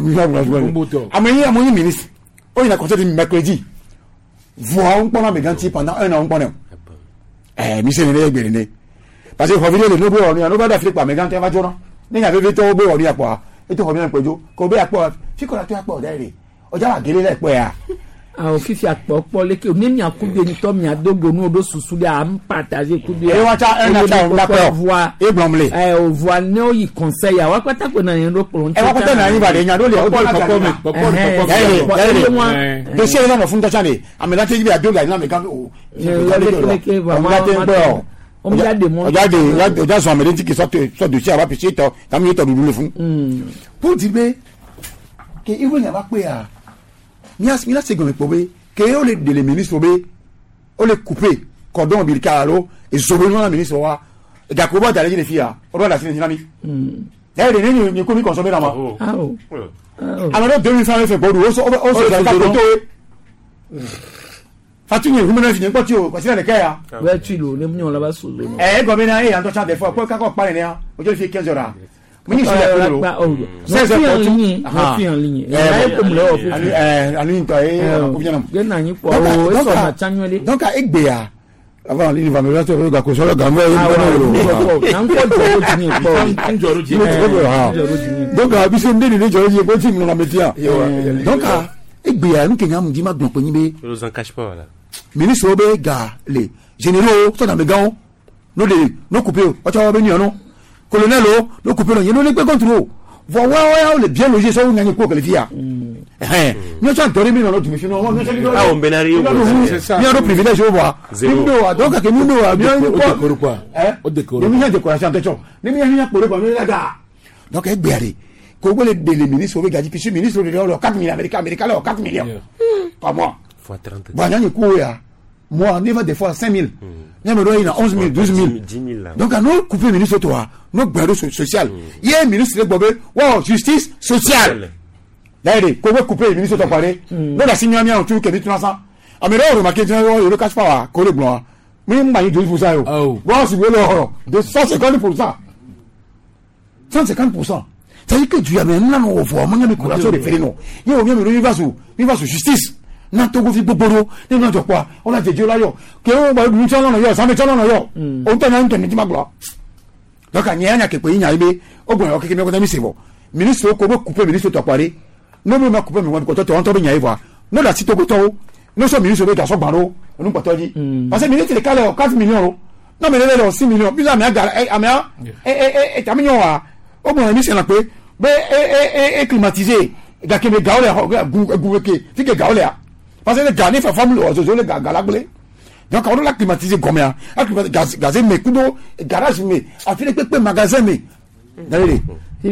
amo ministre o yi na conseil de mercredi voa on na me ganti pendant un an on mi se ne gbe ne parce que le no bo on no ba da fi pa me ganti va jona ni ya be to bo o ni apa eto ko bien pejo ko be apo fi ko la to apo dere oja wa gele le pe a o fifi apo le ke oni mi akube ni to mi adogo nu odo susu de am partager ku de e wa cha en na on la pe e blomle o voix ne o yi conseil a wa pata ko na yen ro pron e wa pata na yin ba de nya do le o pop de se na fun ta chane amela te bi adoga na me kan o on me de mon oja so amere ti ki so de si aba pese to tam yi to du le fun pour dire que il veut pas pe a ni as mi la segon po be que o le de le ministre be o le couper cordon ombilical lo et sobrement la ministre wa ga ko ba dale ni fia o do la sin dinami ya de ni ko mi consommer na ma alors 2000 fait bodu o so da ka to Fatini humana fini ko ti o ko sile le kaya we ti lo ne mu ni la ba so lo gomina e an to cha de fo ko ka ko pa ni a o je fi 15 heures mini sile ko lo 16 heures fi en ligne e ko mu le o fi ani nto ko bien ge na yin po o so na chanwele donc a egbe ya avant li va me la to ga ko so lo ga mo e na ko joro ji donc a bi se ndeni ni joro ji ko ti mi na metia donc a egbe ya nke nya mu di ma gbon pe yin be ils en cachent pas voilà ministre obe ga les généraux to na me gan no de no couper o cha be ni ono colonel no couper no yeno le pe contrôle vo wa le bien logé so ngani ko kele fia no cha tori mi no tu mi fino no cha on benari c'est ça no privilège o wa ndo donc que ndo wa bien quoi o décore ni mi décoration te cho ni mi nya pore ko mi la da donc e gbeare ko gole de le ministre obe ga di puis ministre de le 4 millions américain le 4 millions par mois fois 30 ba nya ni ko ya moi on va des fois 5000 nya me do ina 11000 12000 donc à nous couper ministre toi no gbero social yé ministre gbobe wow justice sociale d'ailleurs ko we couper ministre toi paré no la signer mi en tout que 300 amero remarquer le cash power ko le blanc mi mba ni 12% yo bon si we le de 150% 150%. C'est que tu as même là non voir moi me courage de faire non yo bien me va sur justice na to go fi boboro ni na to kwa o la jeje la yo ke o ba du chala na yo sa me chala na yo o ta na internet ma glo donc anya nya ke pe nya ibe o gbo o ke me ko ta mi sebo ministre ko bo couper ministre to pare no me ma couper me won ko to on to nya iwa no da sito ko to no so ministre be ga so gbaro onu ko to ji parce que ministre kale 4 millions non mais le 6 millions puis amia millions wa o mo ni se na pe be climatiser ga ke be ga ole gu ke ti ke ga ole parce que gagner fa femme le zo le ga la gbele donc on l'a climatisé combien gazé mais kudo garage mais a fait pe magasin mais d'aller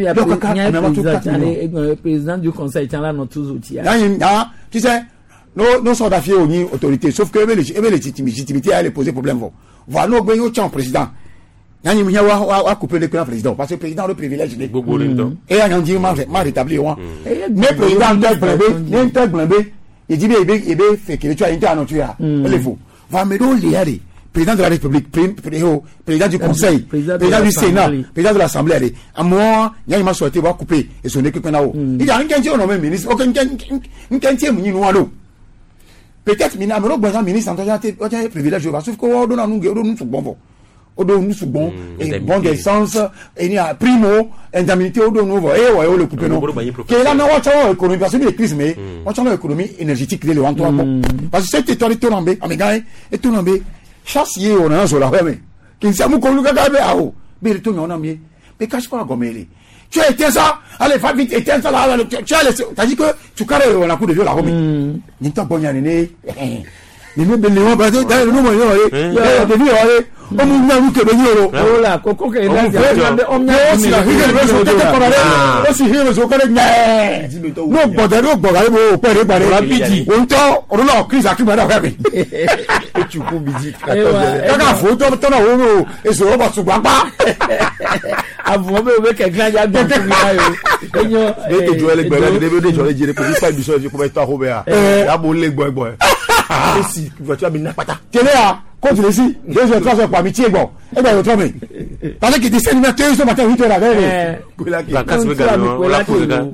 le président du conseil tient là nos tous outils tu sais non sont d'affier aux autorités sauf que les légitimité à les poser problème voilà nous ben au président yani mia wa couper le président parce que le président le privilège les gogo et on dit ma rétablir mais président de blindé il dit il fait que tu as été annoncé il faut va me donner président de la République, président du Conseil, président du Sénat, président de l'Assemblée, à moi, il y a une souhaité voir couper et ce n'est que qu'on a. Il y a un quintier au nom ministre, aucun quintier nous peut-être ministre en tant que privilège, sauf qu'on donne à nous bon. Nous sommes bon, et bon d'essence, et il y a primo, indemnité au nouveau, et ouais, le coupé non. Que là, on va économie, parce que les crises, mais on va l'économie énergétique, les Antoine. Parce que cette étoile est tombée, à mes gars, est tombée. Chassier, on a un sur la mais qui s'est mou comme le gars, mais le tourne, on a mis, mais cache pas la gomme. Tu as éteint ça, allez, fais vite, éteins ça là, tu as laissé, t'as dit que tu carré, on a coup de vieux la gomme. N'y t'a pas gagné, ni nous bénévons, parce que d'ailleurs, nous, on nous a vu que le oh là, coco que là, on a aussi la rigueur, aussi rigueur, non, bon, père, on t'a, on l'a crise à qui m'a dit, tu peux me dire, quand photo, t'en as un, et ce robot se voit pas. Avant, mais quelqu'un y a bien dès que Joël est bon, il devait déjà dire que ça, il se comment être Robert. Là, bon, les boy. Si, tu as mis n'a pas ta. Quelle est quand tu le dis, 2 ou 3 heures pour amitié, bon. Eh bien, l'autre, mais. Parce qu'il descend ce matin, 8 heures la veille. La casse me gagne, la pose gagne.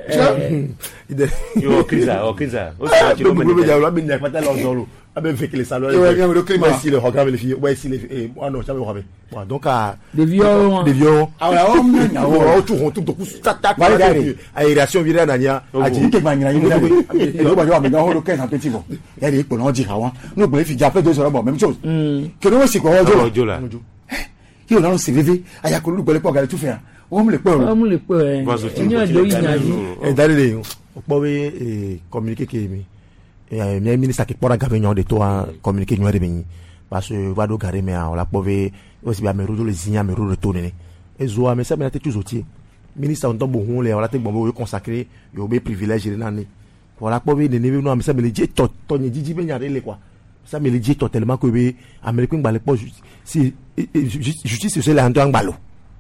Yo, Krisa. Tu peux me dire, mais il n'y a pas de l'argent. Ah ben fait que les salons le climat si le regarde les filles ouais si les non ça me regarde bon donc des vieux on tout tac aération virée nania a dit que mania il va mais non le 15 en petit bon il y a des pour dire avant nous pour les filles après 2 heures bon même chose que nous c'est quoi audio là il on s'est levé aya ko lu gole ko gale tout faire on me le peur il y a deux et d'aller on peut communiquer que mais ministre qui pourra gagner de toi communiquer nous de parce que va do garer mais on la pove aussi bien me rodo les signes me rodo tourner et zoa mais ça me la tête toujours ministre on tombe bon les on la tête bon consacré yo be privilège nani voilà pove de niveau non mais ça me le dit to dit ben yare quoi ça me le dit tellement que be américain ba le pas si justice c'est là en balo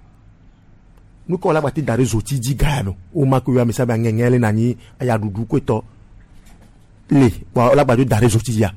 nous ko la bati dans réseau ti di gano o ma ko ya me ça ba ngengele nani aya dudu ko to les la badu d'arrêt sortia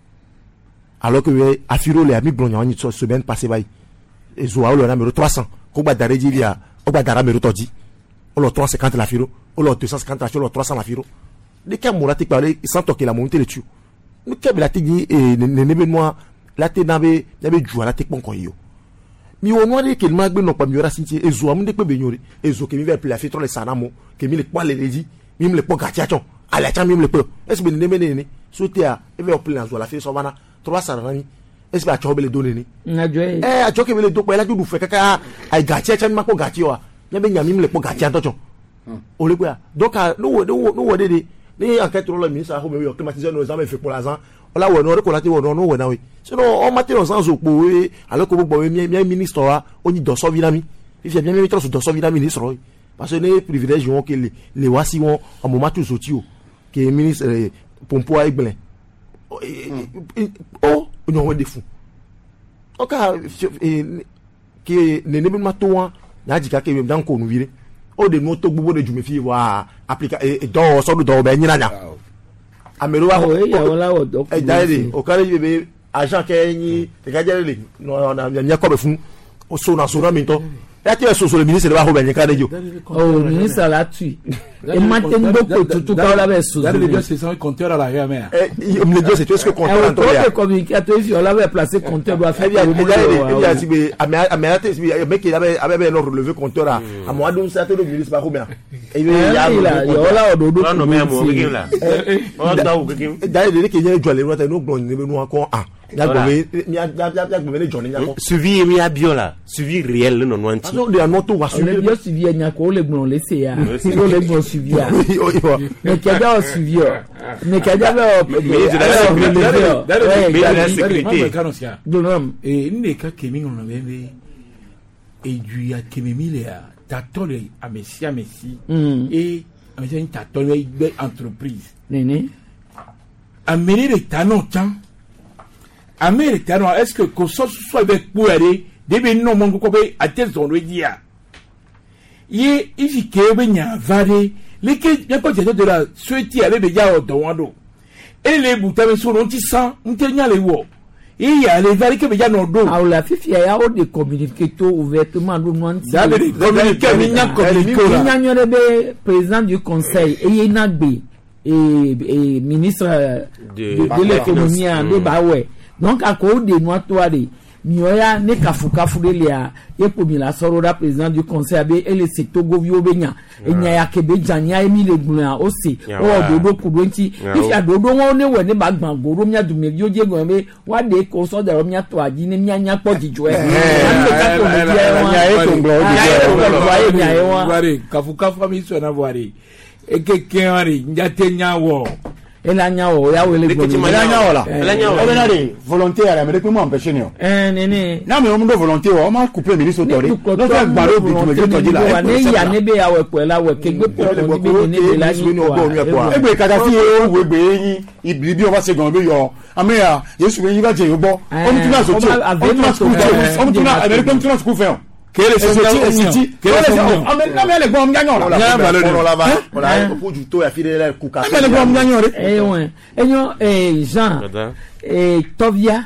alors que afiro les amis blonds ni semaine passée bail et zoa le numéro 300 ko ba d'arrêt dit ya o ba d'arrêt numéro todi o le 350 la firo o le 250 la firo o 300 la firo de ka mola te parler sans toquer la montée le tu nous ke la te dit ne moi la te nabe jou la te bon ko yo mi o noir que le magbe non pas mi ora sinti e zoa mu de pe benyori e zo ke mi ver plus la fitro le sanamo ke mi le kwa le dit mi le po gatiachon ala cha même le peu est-ce que ne sotia e ve oplan zo la fi so bana 300 rani est-ce que a chobe le donner ni a choke me le do la du fe kaka ai gachi cha ma ko gachi wa nya be nyami le po gachi antocho o le kwa donc no de ni enquête le ministre a ho me yo climatiseur nos amis fait pour l'argent la wo no ko la ti wo no na we sinon on maté nos sans opo we alors que bo mi ministre wa oni do so vinami il fait bien mi trop do so vinami ministre parce que les privilèges ont que les wasi ont en moment tous outils que ministre pompo a igblin oh on des fous ok que ne ma to na jika ke dan ko nu vire o de no to gbogbo de jume fi wa applica e do so do be nyina nya amero wa ho ya wala o do e dai o kare be agent ke yin te ka jere le no na nya ko be fun o so na mi to là tu es sur le ministre de la Roumanie Kadejo oh ministre là tu et maintenant beaucoup tout quand là ben sous les deux c'est un compteur à la mer et me dire c'est tu est-ce que compteur le communicateur si on l'avait placé compteur doit faire bien il y a si mec il avait non relevé compteur à moi donc ça le ministre ba Roumanie et il y a là ododo non mais moi là on doit d'ailleurs que il jouer les no gbon ni nous encore suivi mi abiola suivi réel non wanti non de anoto wa suivi bien suivi nya ko le gbon le se ya le gbon suivi ya mais kada suivi mais kada la sécurité donc et ne ka kemi on bembe et du ya kemi le ya tatole a messi et un tatole entreprise nene amener les tanons Américain, est-ce que soit avec Pouéré, début non, mon copain, à tel son dia. Il y a varé, les qui n'y a pas de la suétie avec les gars de Wando. Et les boutons sont anti-sang, on tient les wots. Et il y a les varés qui veulent y dos. Ah, la fille, il y a des communiqués ouvertement, nous président du conseil, et il y a et ministre de l'économie, de Baoué. Donc à cause des noix toirées mioya ne kafukafu de lia yepo la sorora président du conseil abe ele secteur govio benya enya ya kebe janya emi le gbuna o se o dodo kudonti if ya dodo won ne we ne bagban goro mia du me yoje gon me wa de ko so da mia to aji ne mia nya po jijo e kafukafu mi so na voire e ke kenari njate nyawo Elagnawo ya wele gboni Elagnawo la Elagnawo volontaire la mais comment empêcher non nene na mais on do volontaire on m'a coupé ministre autorité donc faire gbaro bi tu me to di la ne ya ne be ya we pela we kegbe po ni be ne la ni ko egbe Kadafi o we gbe yin ibi o ba se gan be yo ameya Yesu be yin ba je yo gbo o mi tun na so ti o mi tun na American tun na school fe quel est son quel est son mais les bons gagnants là pour du to ya fidèle kuka mais les bons gagnants Jean Tovia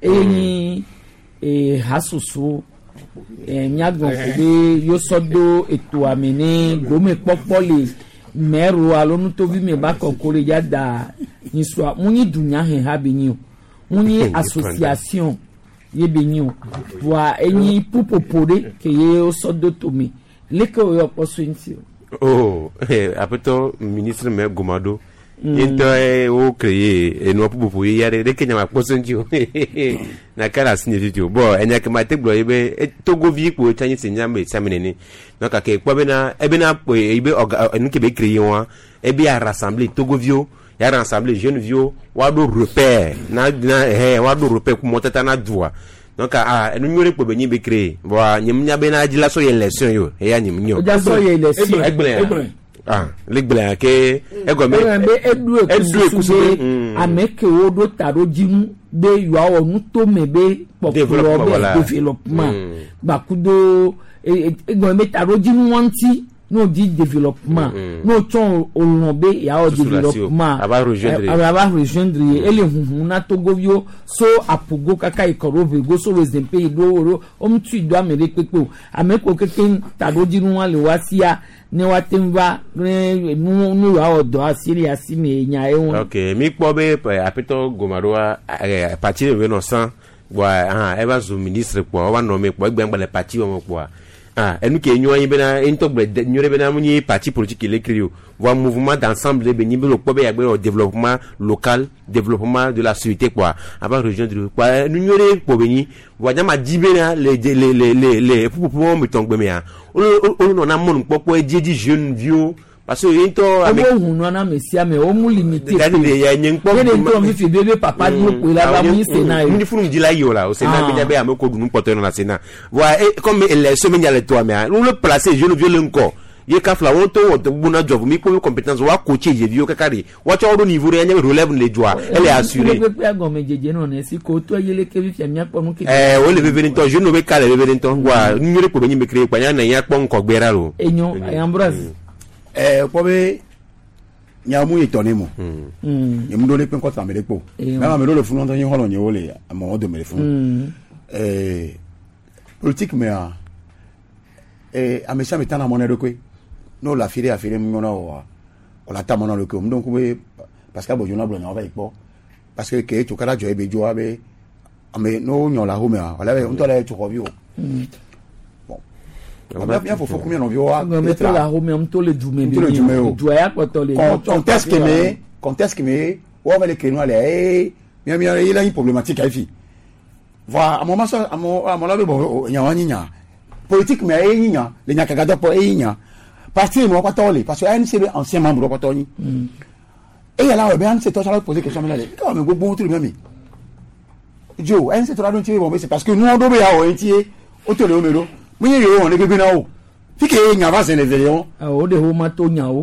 Hasusu nyagbon be yo sodo eto amene gome popo le meru alonu tovi me ba konkore ya da niswa munyi dunya he ha benyi munyi association ye benyo wa enyi pupopore ke ye osodo tomi leke yo posunti oh apeto ministre me Gomado into o créer no pupopo ye yare de Kenya ma posunti na kala signifique bo enya ke ma teglo yebe togo vi ko tanyi senya me samenene no ka ke kwa bena ebena po ebe enu ke be créer wa ebi a rassembler togo vio ya rassembler jeune vieux wa do repère na wa do repère ku motata na doa donc enu nyore po benyi be créer wa nyimnya be na ajila so ye lesson yo e ya nyimnyo ja so ye lesson legbele ke egome edu ekusu ameke odo taro jimu be yo onu to mebe popolo development bakudo egome taro jimu wanti no di développement no ton olombe ya o développement aba rejoindre ele hunhuna togovio so apugo kaka ikorobe go so wezempe do o mtu do amere pepo ameko keken tadoji nu wale wasia ne watemva nu ya odo asiri asime nya ewon okay mi po be apito Gomaroa parti le no san wa eva zo ministre po wa no me po egbe ngba parti wo po enu ke nyo yin bena intogbe nyore bena munyi parti politique l'écrio voit mouvement d'ensemble be nibe ko be yagbe développement local développement de la société quoi avant rejoindre quoi nu nyore ko beni voit jama dibena les pour me tongbe me on no na mon popo eji jeune vieux parce que into avec on na mesia me o mu limité ya nyenpo ne mi fi bebe papa ni ko la ba mi sena ni funu dila yo la o sena be jabe ameko dunu poto na sena voilà comme les semaines ya le toi mais on le placer jeune vieux encore ye ka fla wonto wo buna job mi ko compétence wa coacher je vieux kakari wa cho do niveau ya relève les joie elle est assurée pe go me jeje no ne si ko to yele ke bi fiamia po mu ke o le bebe nto jeune be kala bebe nto wa nyure ko be nyi me créer kwa na ya pon ko gbera ro enyo Ambroise pobe nyamu etone mo nyemdo le pen ko ta mere po na me le funu nyi holo nyi wole ama o do mere funu politique me amesa me tana mona rekwe no la fire afire mona o la ta mona rekwe donc we parce que bojona blo na va ipo parce que to kala jo ebe jo abe ame no nyon la home wala be on to la to review bon bien faut combien on vio mettre la home on to le dume doya ko to le contexte que on va les créneaux aller bien il a une problématique à vie voilà à moment ça à mon là bon nya politique mais nya les nya kagada pour nya parti no pas tole parce que ANC ancien membre pas tole et là bien c'est toi ça va poser question là quand même bon truc même Joe ANC toi donc bon c'est parce que nous on doit ya o entier o tole o melo mun yi on le na o fike nya va c'est les éléments o de ho ma to nya o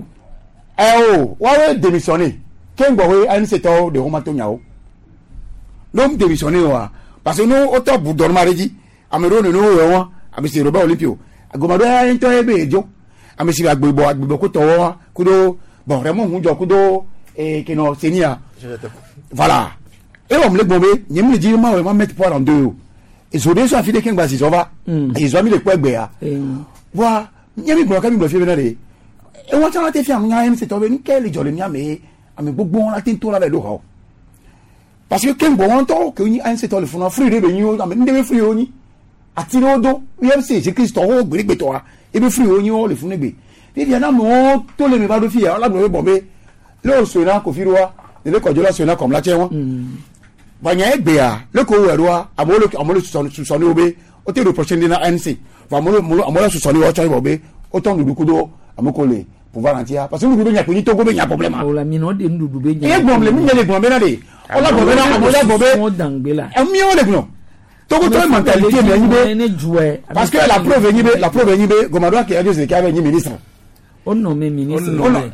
wa démissionner Kengo ANC to de ho ma to nya o l'homme démissionné parce que nous autant pour dormir dit amero no no amisi Robert Olympio agomado ento ebe jo amisi agbo ko to kudo bon Raymond Hunjo kudo keno senia voilà et on me le bomber nyem dit ma mettre poids en deux et so des so afide ken gba si so va ils ont mis le poids gbe voilà nyem gbo ka mi gbo fi bena de e won tan te fi am nya MC to be ni ke le jo le mi ame gbogbo la tin to la be do ho parce que ken bon to que ni ANC to le funa free de be ni o ndebe free o ni ati no do UMC je Christ o gbere to wa e be free o ni o le funa gbe bi bi na mo to le mi ba do fi ya la gbo bombe le so na ko fi roa le ko jola so na comme la che won ba nya egbe a le ko we roa amolo so ni obe o te do prochain na ANC va amolo so ni o cho bobe o ton du kudo amoko le pouvoir entier parce que nous devons y to go be nya problème o la mi no de ndudu be nya e problème mi le bombe na de o la bombe na amola bombe e mi o le gno to go to mentalité mais yibe parce que la preuve yibe gomado ki adio se ki ave ni ministre on nommé ministre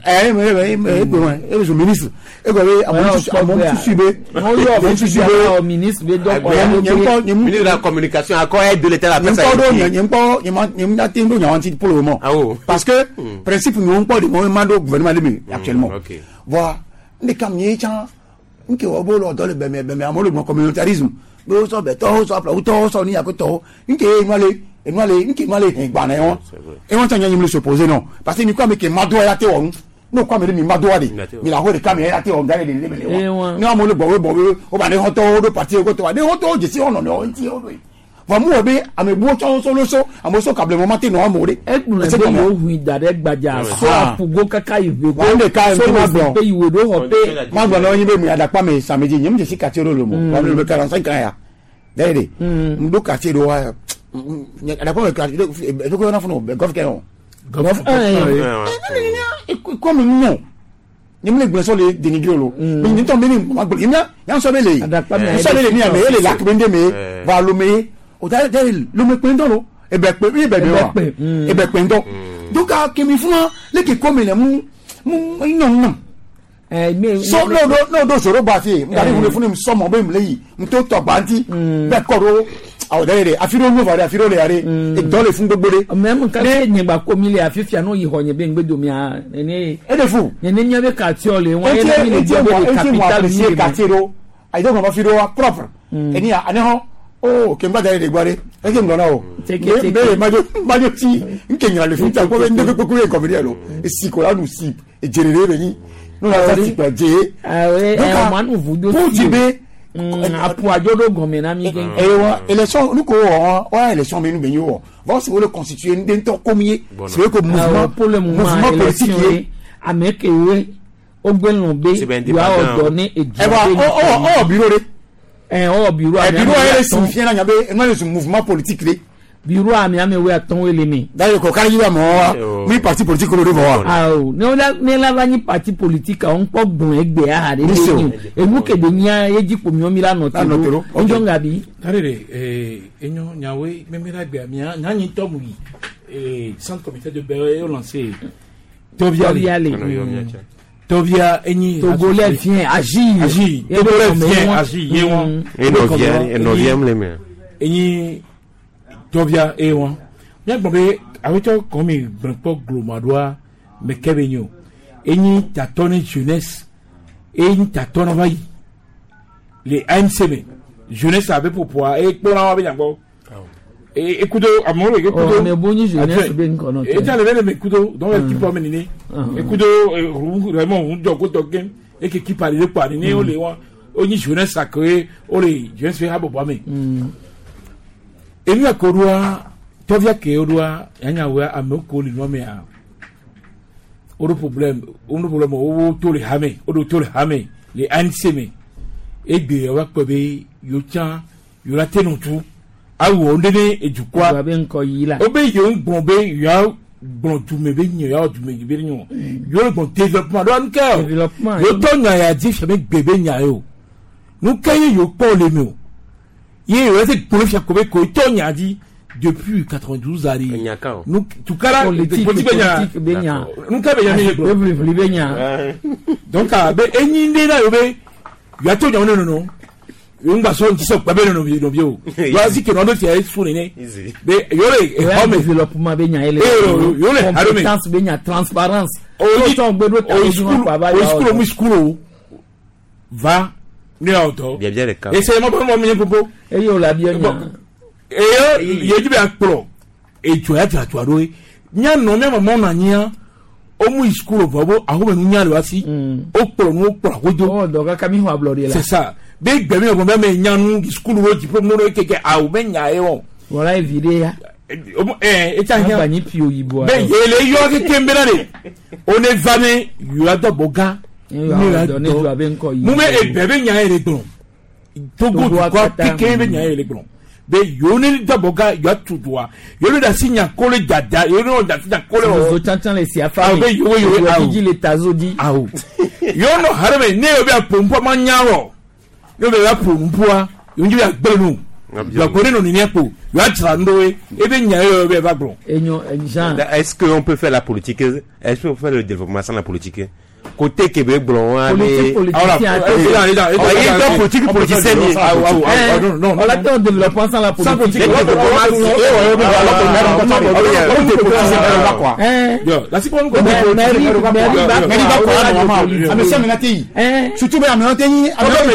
le ministre e go be amon suibe on yo suibe ministre be donc ministre de la communication à quoi aide de l'état la personne nyem na tindo nyawanti pour le moment parce que principe nous on pas de mando gouvernement actuellement voilà ne kam ye chan nke wo lo do le be me amolo communautarisme bo so be to so apla to so ni akoto nke enwale nke male gba na won e won tan yan mi le supposer non parce que ni kwa me ke mado ya te won no kwa me mi mado wa de mi la ho de kam ya te won dale de le won ni amolo bo o ba ne ho to do parti ko to wa de ho to je si ono no nti o do va mu obe amebu cho so lo so amoso kable mo mate no amore se ko mo hu idare gbaja so apugo kaka iwe go le ka so ma gbo pe iwe do ho pe ma gbo lo yin be mi adapa me sameji nyem je si ka ti ro lo mo wa me be 45 kan ya dede ndo ka ti ro wa adapa me ka do ko na funu gof ke on gof comme non nyem le gbeso le denigre lo mi ton be ni ma gbo yan so be le so be le mi ame le la kbende me va lo me o da lo me pendo lo e be pendo donc a kemi funa le ke comme le mu non so no do soro ba fi ngari funa funa mi so mo be mi leyi mi to to banti be ko ro awo dere afiro no vare afiro le are e do le fun gbogbore même ka se nyegba komile afifia no yi ho nye be ngbedo mi a ene e de fu ne nya be ka ti ole won ye ni le je be capital ni ka ti ro ai do ma firo propre eni a ne ho oh kemba dare de gbare e ke ngona o be majo ti nke nya le futa ko be ndo ko ko ko lo e si ko la nu si e jerere be ni no la ta ti pa je e man uvudo ti be apu ajodo gomena mi gen wa élection nu ko wa élection me nu be yo va se le constituer ndento komiye c'est que mouvement politique ameke we ogbelun be wa odo ni eju bureau de bureau elle signifie na nyabe un mouvement politique le bureau ami ame we aton we le mi d'ailleurs ko kari wa mo mi parti politique lo do wa ne la ba ni parti politique on po gbon egbe a re ni emu kede nya eji po mi o mi la no tero onjo ngabi tarere enyo nyawe memera gbe ami nya yin to mu yi centre comité de Beré o lancé Tovia eni Togolais vient agir Togolais vient agir yewon et neuvième les mains eni Tovia ewon bien bombe awito comme branco glomadoa me kebenyo eni tatone jeunesse eni tatone vai les AMCB jeunesse avait pour pouvoir et pour la ba yango écoute amolo écoute mais boni jeunesse ben kono et ça le écoute donc l'équipe va mener écoute vraiment on doit game et qui parle de quoi ni on les oni jeunesse sacré on les jeunesse fait abo ba me et nous akorua tovia ke orua yanya wa amoko li no me a oro problème o to le hame les anseme et de wa kobe yo chan yo la tenutu awo ndene ejukwa ben ko yila obe yo gbonbe yo gbon tu me be nyo yo tu me be nyo yo gbon développement don ka yo to nya ya di fe me gbebe nya yo nu kaye yo po le mi o ye yo se pour faire kobe ko to nya di depuis 92 années nous tout cas politique benya nous ka benya donc be enyi ndena yo be yo to nya no yunga so nti so gbabe no bio wazi ke no do tie su ne be yole how développement be nya ele yole compétence be nya transparence o to gbedo ta o school va ne auto bien le cas et c'est mo mi popo e yo la bien nya e yo jibe akpro e jo ya tra ro nya no me mo na nya o mu school bobo aho me nya lo asi o pro no pro agojo o do ka mi ho ablori la c'est ça big gbemi o me nyanu school wo ji problem no keke awu me nyae won wala evide ya e ta nya bani pio yibo be yele yo keke mbena de on est vane you are the boga ni la donner do aben ko yi mu me e bebe nyae le gbon togo ko keke be nyae le gbon be yo ni the boga yo tudwa yo le da sinya kole dada yo no da sinya kole o chantan le sia fa be yo di le tazodi awu yo no harame ne obi apompo ma nyawo yo be la pompoa yo nji be agbenu yo ko no ni epo yo atra ndowe e be nya yo be ba gbon Jean est-ce que on peut faire la politique est-ce qu'on peut faire le développement sans la politique côté Québec blond politique politicien non on a tant développement sans la politique la si pour nous surtout mais amenanteni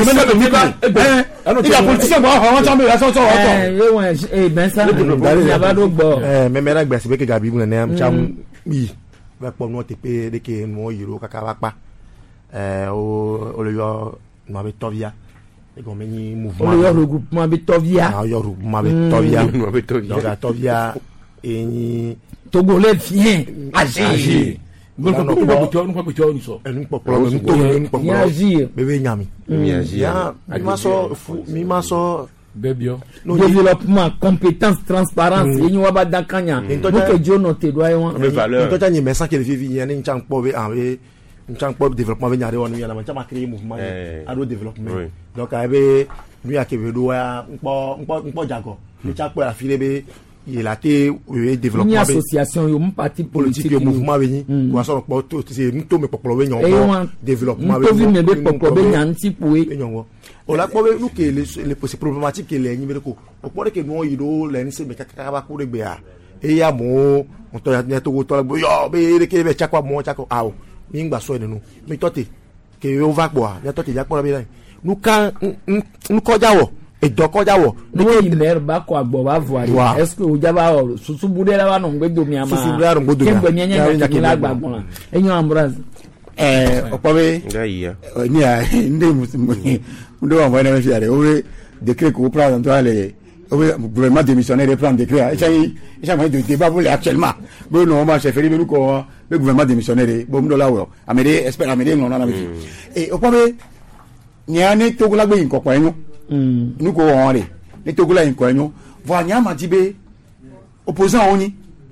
il a politicien bon on chambre la sorte ben ça il va do bo mais maintenant gbese be ke gabi bu na am cham oui va pour nous TP de que mo yiro kaka wa pa o le yo no be tovia e go meni mouvement o le yo regroupement be tovia yo regroupement be tovia donc tovia et ni togolais vient agir nous bébé nyami mi maso bébio développement compétence transparence et nous va dans kanya nous que Dieu note doit les valeurs toi tu message que les filles viennent une chang po une chang po développement venir on y a la chama créer mouvement ado développement donc avec lui a que vedo un po jago le chang po la file be il a été développement une association un parti politique un mouvement venu quoi ça c'est nous to me popolo venir développement venu me popolo venir anti poué on l'a quoi nous que les problématiques que les numéros au point que nous ido lense me kaka ba ku de bea e ya mo on to ya to to yo be ke be chakwa mo chako awo mi ngba so nenu mi tote ke yo va gbo ya tote ya pora be nous kan nous koja wo edokoja wo no imer ba ko agbo ba voari est-ce que o jaba o susu budela ba no ngbedo mi ama susu budela ngbedo mi kembo nyanya ni la gbagbon enyo ambraz opobe gaiya ni a ndé ndo wa mwana me fiare o décret ko prendre dans les gouvernement démissionnaire prendre décret et moi de débat pour actuellement bon non ma chef fait nous ko le gouvernement démissionnaire bon ndo la wo amede espère amede non na et opobe ni ane to gula gbe nko kwa enyo nous ko on re ni to gula nko enyo vo nyama tibe opposant oni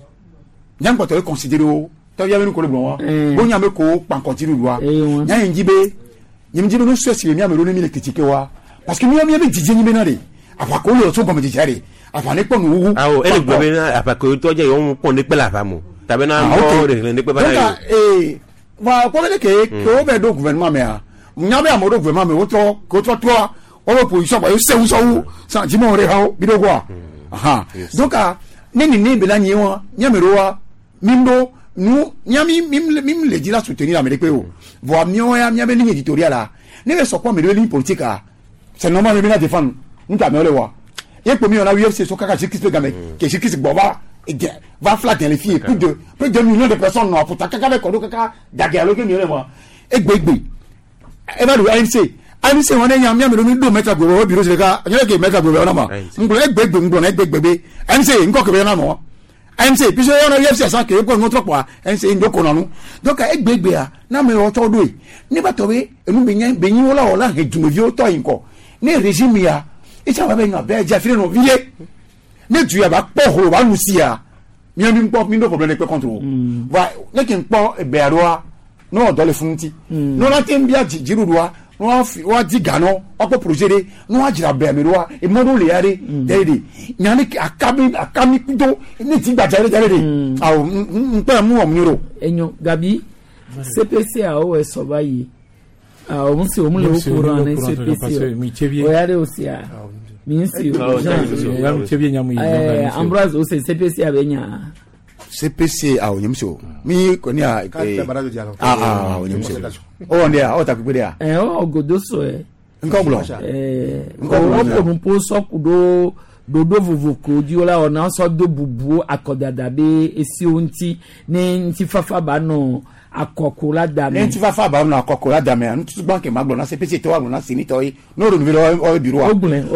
nyam ko to considérer to ya nous ko le bon bon nyame ko pan continue loi nya njibe nyimjibe no so si mi amero ni le critiquer wa parce que mi be dije ni menare afa ko lo so ko me dije afa ne po nu awo ele gbe na afa ko to je yo po ni pe la fa mo tabe na mo re ni pe ba na yo wa ko le ke ko be do gouvernement me a nyame amodo gouvernement me o to ko to o position ba yo se wo so sa ji mo re ha bi do kwa aha donc ni be la ni won nyame ro wa mimbo nous mim le dit la soutenir Amérique o voir mieux ya mieux ligne éditoriale là ne me so quoi mais ligne politique c'est normal mais la défendre nous ta me le wa et pour on a UFC sur kaka sikis gamin que sikis boba va flatter les filles plus de millions de personnes non pour ta kaka avec kodo kaka dagalo ke mieux moi et gbegbe e ba do AMC on est nyam me do mettre go bureau de ka nyele ke mettre go na ma ngbo gbegbe ngbo na gbegbe AMC ngko ke na mo AMC puis on a UFC ça que ko notre quoi AMC ndoko na nu donc gbegbe a na me o to do ni ba to be enu benyi wala he dumevio to yinko ni régime ya e cha ba be nga be ja fire no vie ne du ya ba po ba nusia mi mi no problème pe contre va ne kin po be aroa no do le funti no la tem bia jiruwa no wa di gano opo projet de no wa jira be meroa e modo le yare dede nyane akami kudo ni ti gba jare de aw npa mu o mnyoro enyo gabi CPC a o so bayi on si o mu le courant na CPC o yare o si a minsi Ambroise o se CPC a benya CPC a onyemso mi ko ni a onyemso o ndia o ta ku dia o godoso nkoglo o ko po so kudo dodo vovoko di ola ona so do bubu akodada be esi onti ne nti fafa ba no akokola dame nti fafa ba no akokola dame an tu bank maglo na CPC to wa na sinito yi no renouveler o bureau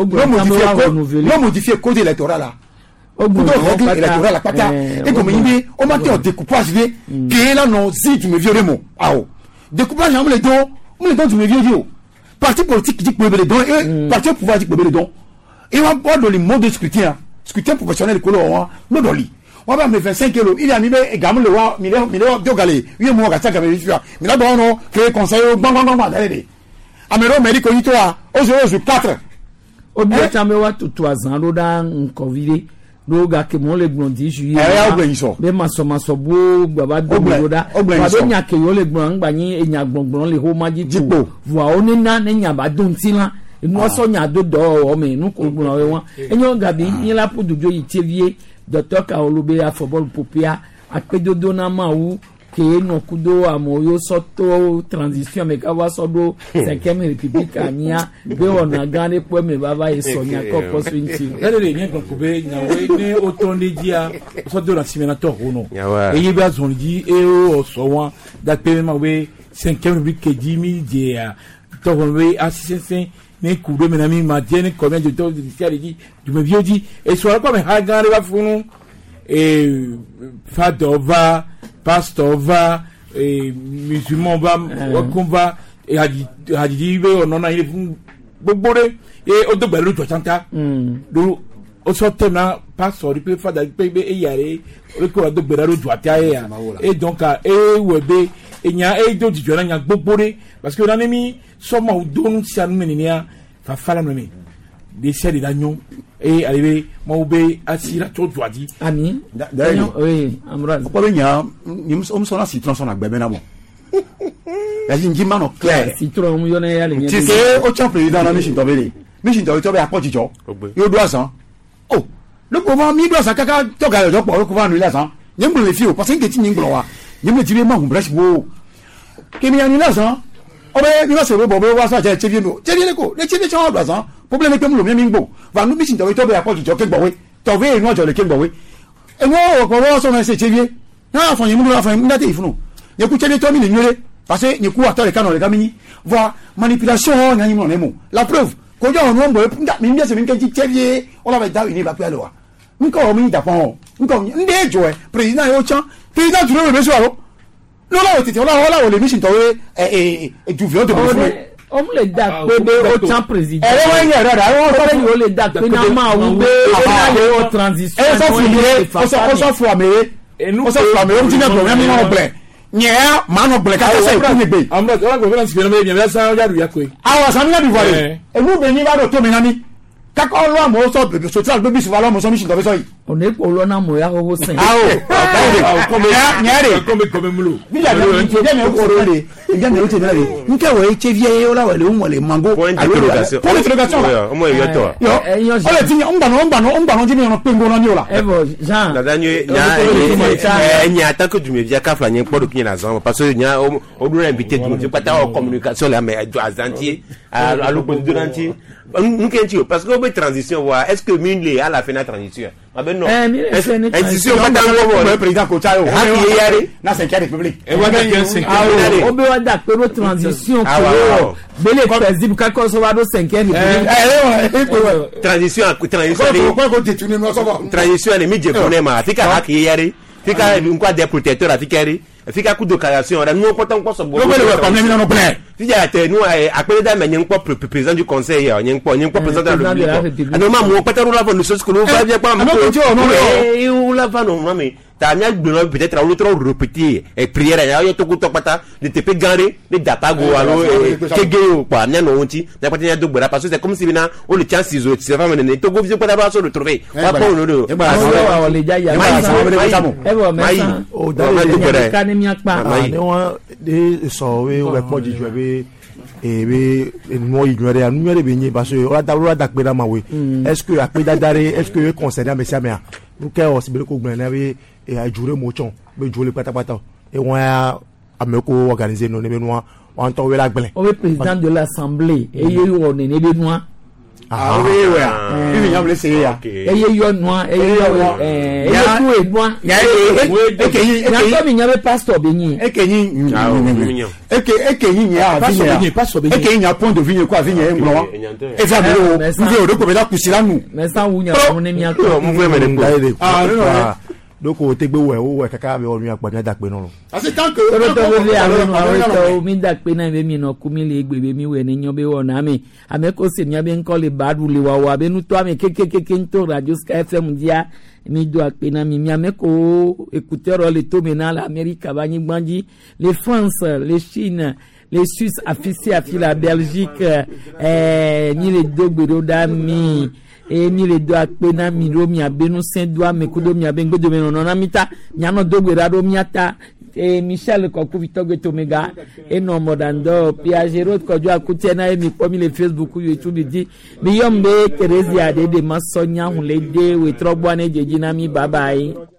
no modifier code électoral règle électorale la pata et comme il on m'a dit découpage que là non si tu me violais mon découpage on me les dons tu me violais parti politique dit que me les dons et parti au pouvoir dit que me les dons et on pas dans le mode de scrutin professionnel que l'on no doli on va me 25 kg il a mis également le roi million dogalé oui moi gata comme il mais là bon non que conseil bang d'aller amero meri ko yitoa ozo 4 au bien tamewa tout 3 ans lodan nkovile loga ke mo le gbondi juye be maso bo baba do loda ba do nya ke yo le gbon ngba yin enya gbongbon le ho maji tu wa oni na nya ba do ntila inu so nya do o me nu ko gbon we won enyo gabi yin la pudujo yi tevie docteur Kaolube a football popia apedodo na mawu ke no kudo amoyo soto transition me ka wa sodo 5e république ania be ona gane po me baba eso nya ko so nti ele ni ko be nya we ni otonde dia sodo la simenator uno e yiba zonji e o so wa da pe ma we 5e république di mi dia to we assistant ne kudo me na mi ma dia ni combien de temps judiciaire dit du me vieux dit e so ko me ha gane wa funu e fadova pastor va musulman va combat et hadidi be onona ile gbogbore e odogbelu to chanta do o so tema pastor pe fada pe be e yare o ko odogbera ro ju ati aye ya e donc e webe enya e do di jona nya gbogbore parce que onanemi so ma udonu si anu meninia fa fala no mi de seri danyo et arrivé maube asira to joadi ami oui Ambroise ko nya nim so na citron so na gbe na mo la jinji mano clair citron mu yone ya le ni ti se o cha président na mission to be apojijo yo do asan oh le comment mi do asan kaka to ga yo po ko va nu la san nyem le fi o parce que ti nyinglo wa nyem ti be ma hu brush bo ke mi anu la san o be mi wa se bo wa sa je chevie no chevie le ko le chevie cha do asan problème que mo mi ngbo va nu mission to be apojijo ke gbowe to be inu ojo le ke gbowe e wo ko wo so na se chevie na fa nyem lo fa ndate ifunu ye ku chevie to mi ni nyore parce que ni ku ato le canon le gamini voit manipulation na nyimo nemo la preuve ko jo no mbo mi mi se mi ke chevie o la ba da ni ba pe alo wa nko mi da pon nko nde jo président yo chan président tu le be so aro no la o tete o la o le mission to e du viol de on le da pe be o chan président e wa yin era da o le da pe na ma wu be o transition e so fu amere o so fu amere o ti na problem mi mo ble nya mano ble ka se ku ni be amra o la go na sibere me bien sa ya du yakwe awa sa na bi vale e mu be ni ba do to mi na mi ka ko lo mo so be so tra be bi so lo mo so mi si do be so yi on est pour l'on a moya au sein. Comme moulou. Il y a des corolés. Il y a des autres. Nous qui avons été vieillis au lawel ou les mango. Point d'interrogation. Point d'interrogation. Au moins il y a toi. On va dire on peut ngona là. Jean. La dernière il y a tant que tu me viens qu'à flâner pour le qui la zone parce que il y a on doit inviter tout le monde pas ta communication là mais azantier à l'opposition d'antier. Nous qu'est-ce parce que on transition voir est-ce que mine les à la fin de la transition. Ah ben non. Transition pas dans le président Kochayo. Na 5e république. Et voilà bien 5e. On peut d'accord transition pour bele président ka ko so va do 5e république. Transition transition les médias bonema fika haki yari fika nkwa des protecteurs afikari fika coup d'occasion là nous portons quoi so bon fika te nous appelé da menyen quoi président du conseil nyen quoi président de la république normalement mo pataro la bonne chose que nous va bien pas ou la va non mais ta nya gbino peut-être à l'autre répéter et prière ya yo to ko pata de te pe gare de dapago alo kegeo quoi nya no onti na pata nya do gbara parce que c'est comme si bina on le chance iso c'est vraiment ne to go vision pas d'abord se retrouver pas pour nous les gars ya mai o da le kanemi akpa ne wa de so we we po ji jwe be mo ignorer anu yere be nyi parce que o da pe na ma we est-ce que ape dadare est-ce que concernant monsieur amia nous que o sibele ko gbe na be et a juré mochon be jolé patapata et on a ameko organiser non ne noa on to we la gben o président de l'assemblée et yeyo on ne be noa ah oui ouais il vient blesser ya et yeyo noa et yeyo tout et noa ya e mi nyabe pastor benyi e kenyi ya vigne pastor benyi e kenyi ya point de vigne quoi vigne e nglo e fa belo nous de ko be la kusila nous mais ça wunya on ne mi akọ mo me me ah non donc o te gbe we kaka be onu apa mi dakpe no asi tant que o mi dakpe na be mi no kumi le egbe be mi we ni nyo be wona mi ameko se mi abe nko le badu le wa be nu to ame keke nto radio Sky FM dia mi do akpe na mi ameko écouteur le to mena l'Amérique ba ni gbanji les France les Chine les Suisses affichés à la Belgique ni les dogbedo dami et ni les deux akpena miro mi abenu sendwa mekudo mi abengo de menona mita nyano dogberado miata et Michel Kokuvito Tomega et non modando Piagero Kojo akutena e mi pomi le Facebook YouTube dit mi yombe Teresia de masonya hulede we trobwane jejina mi bye bye.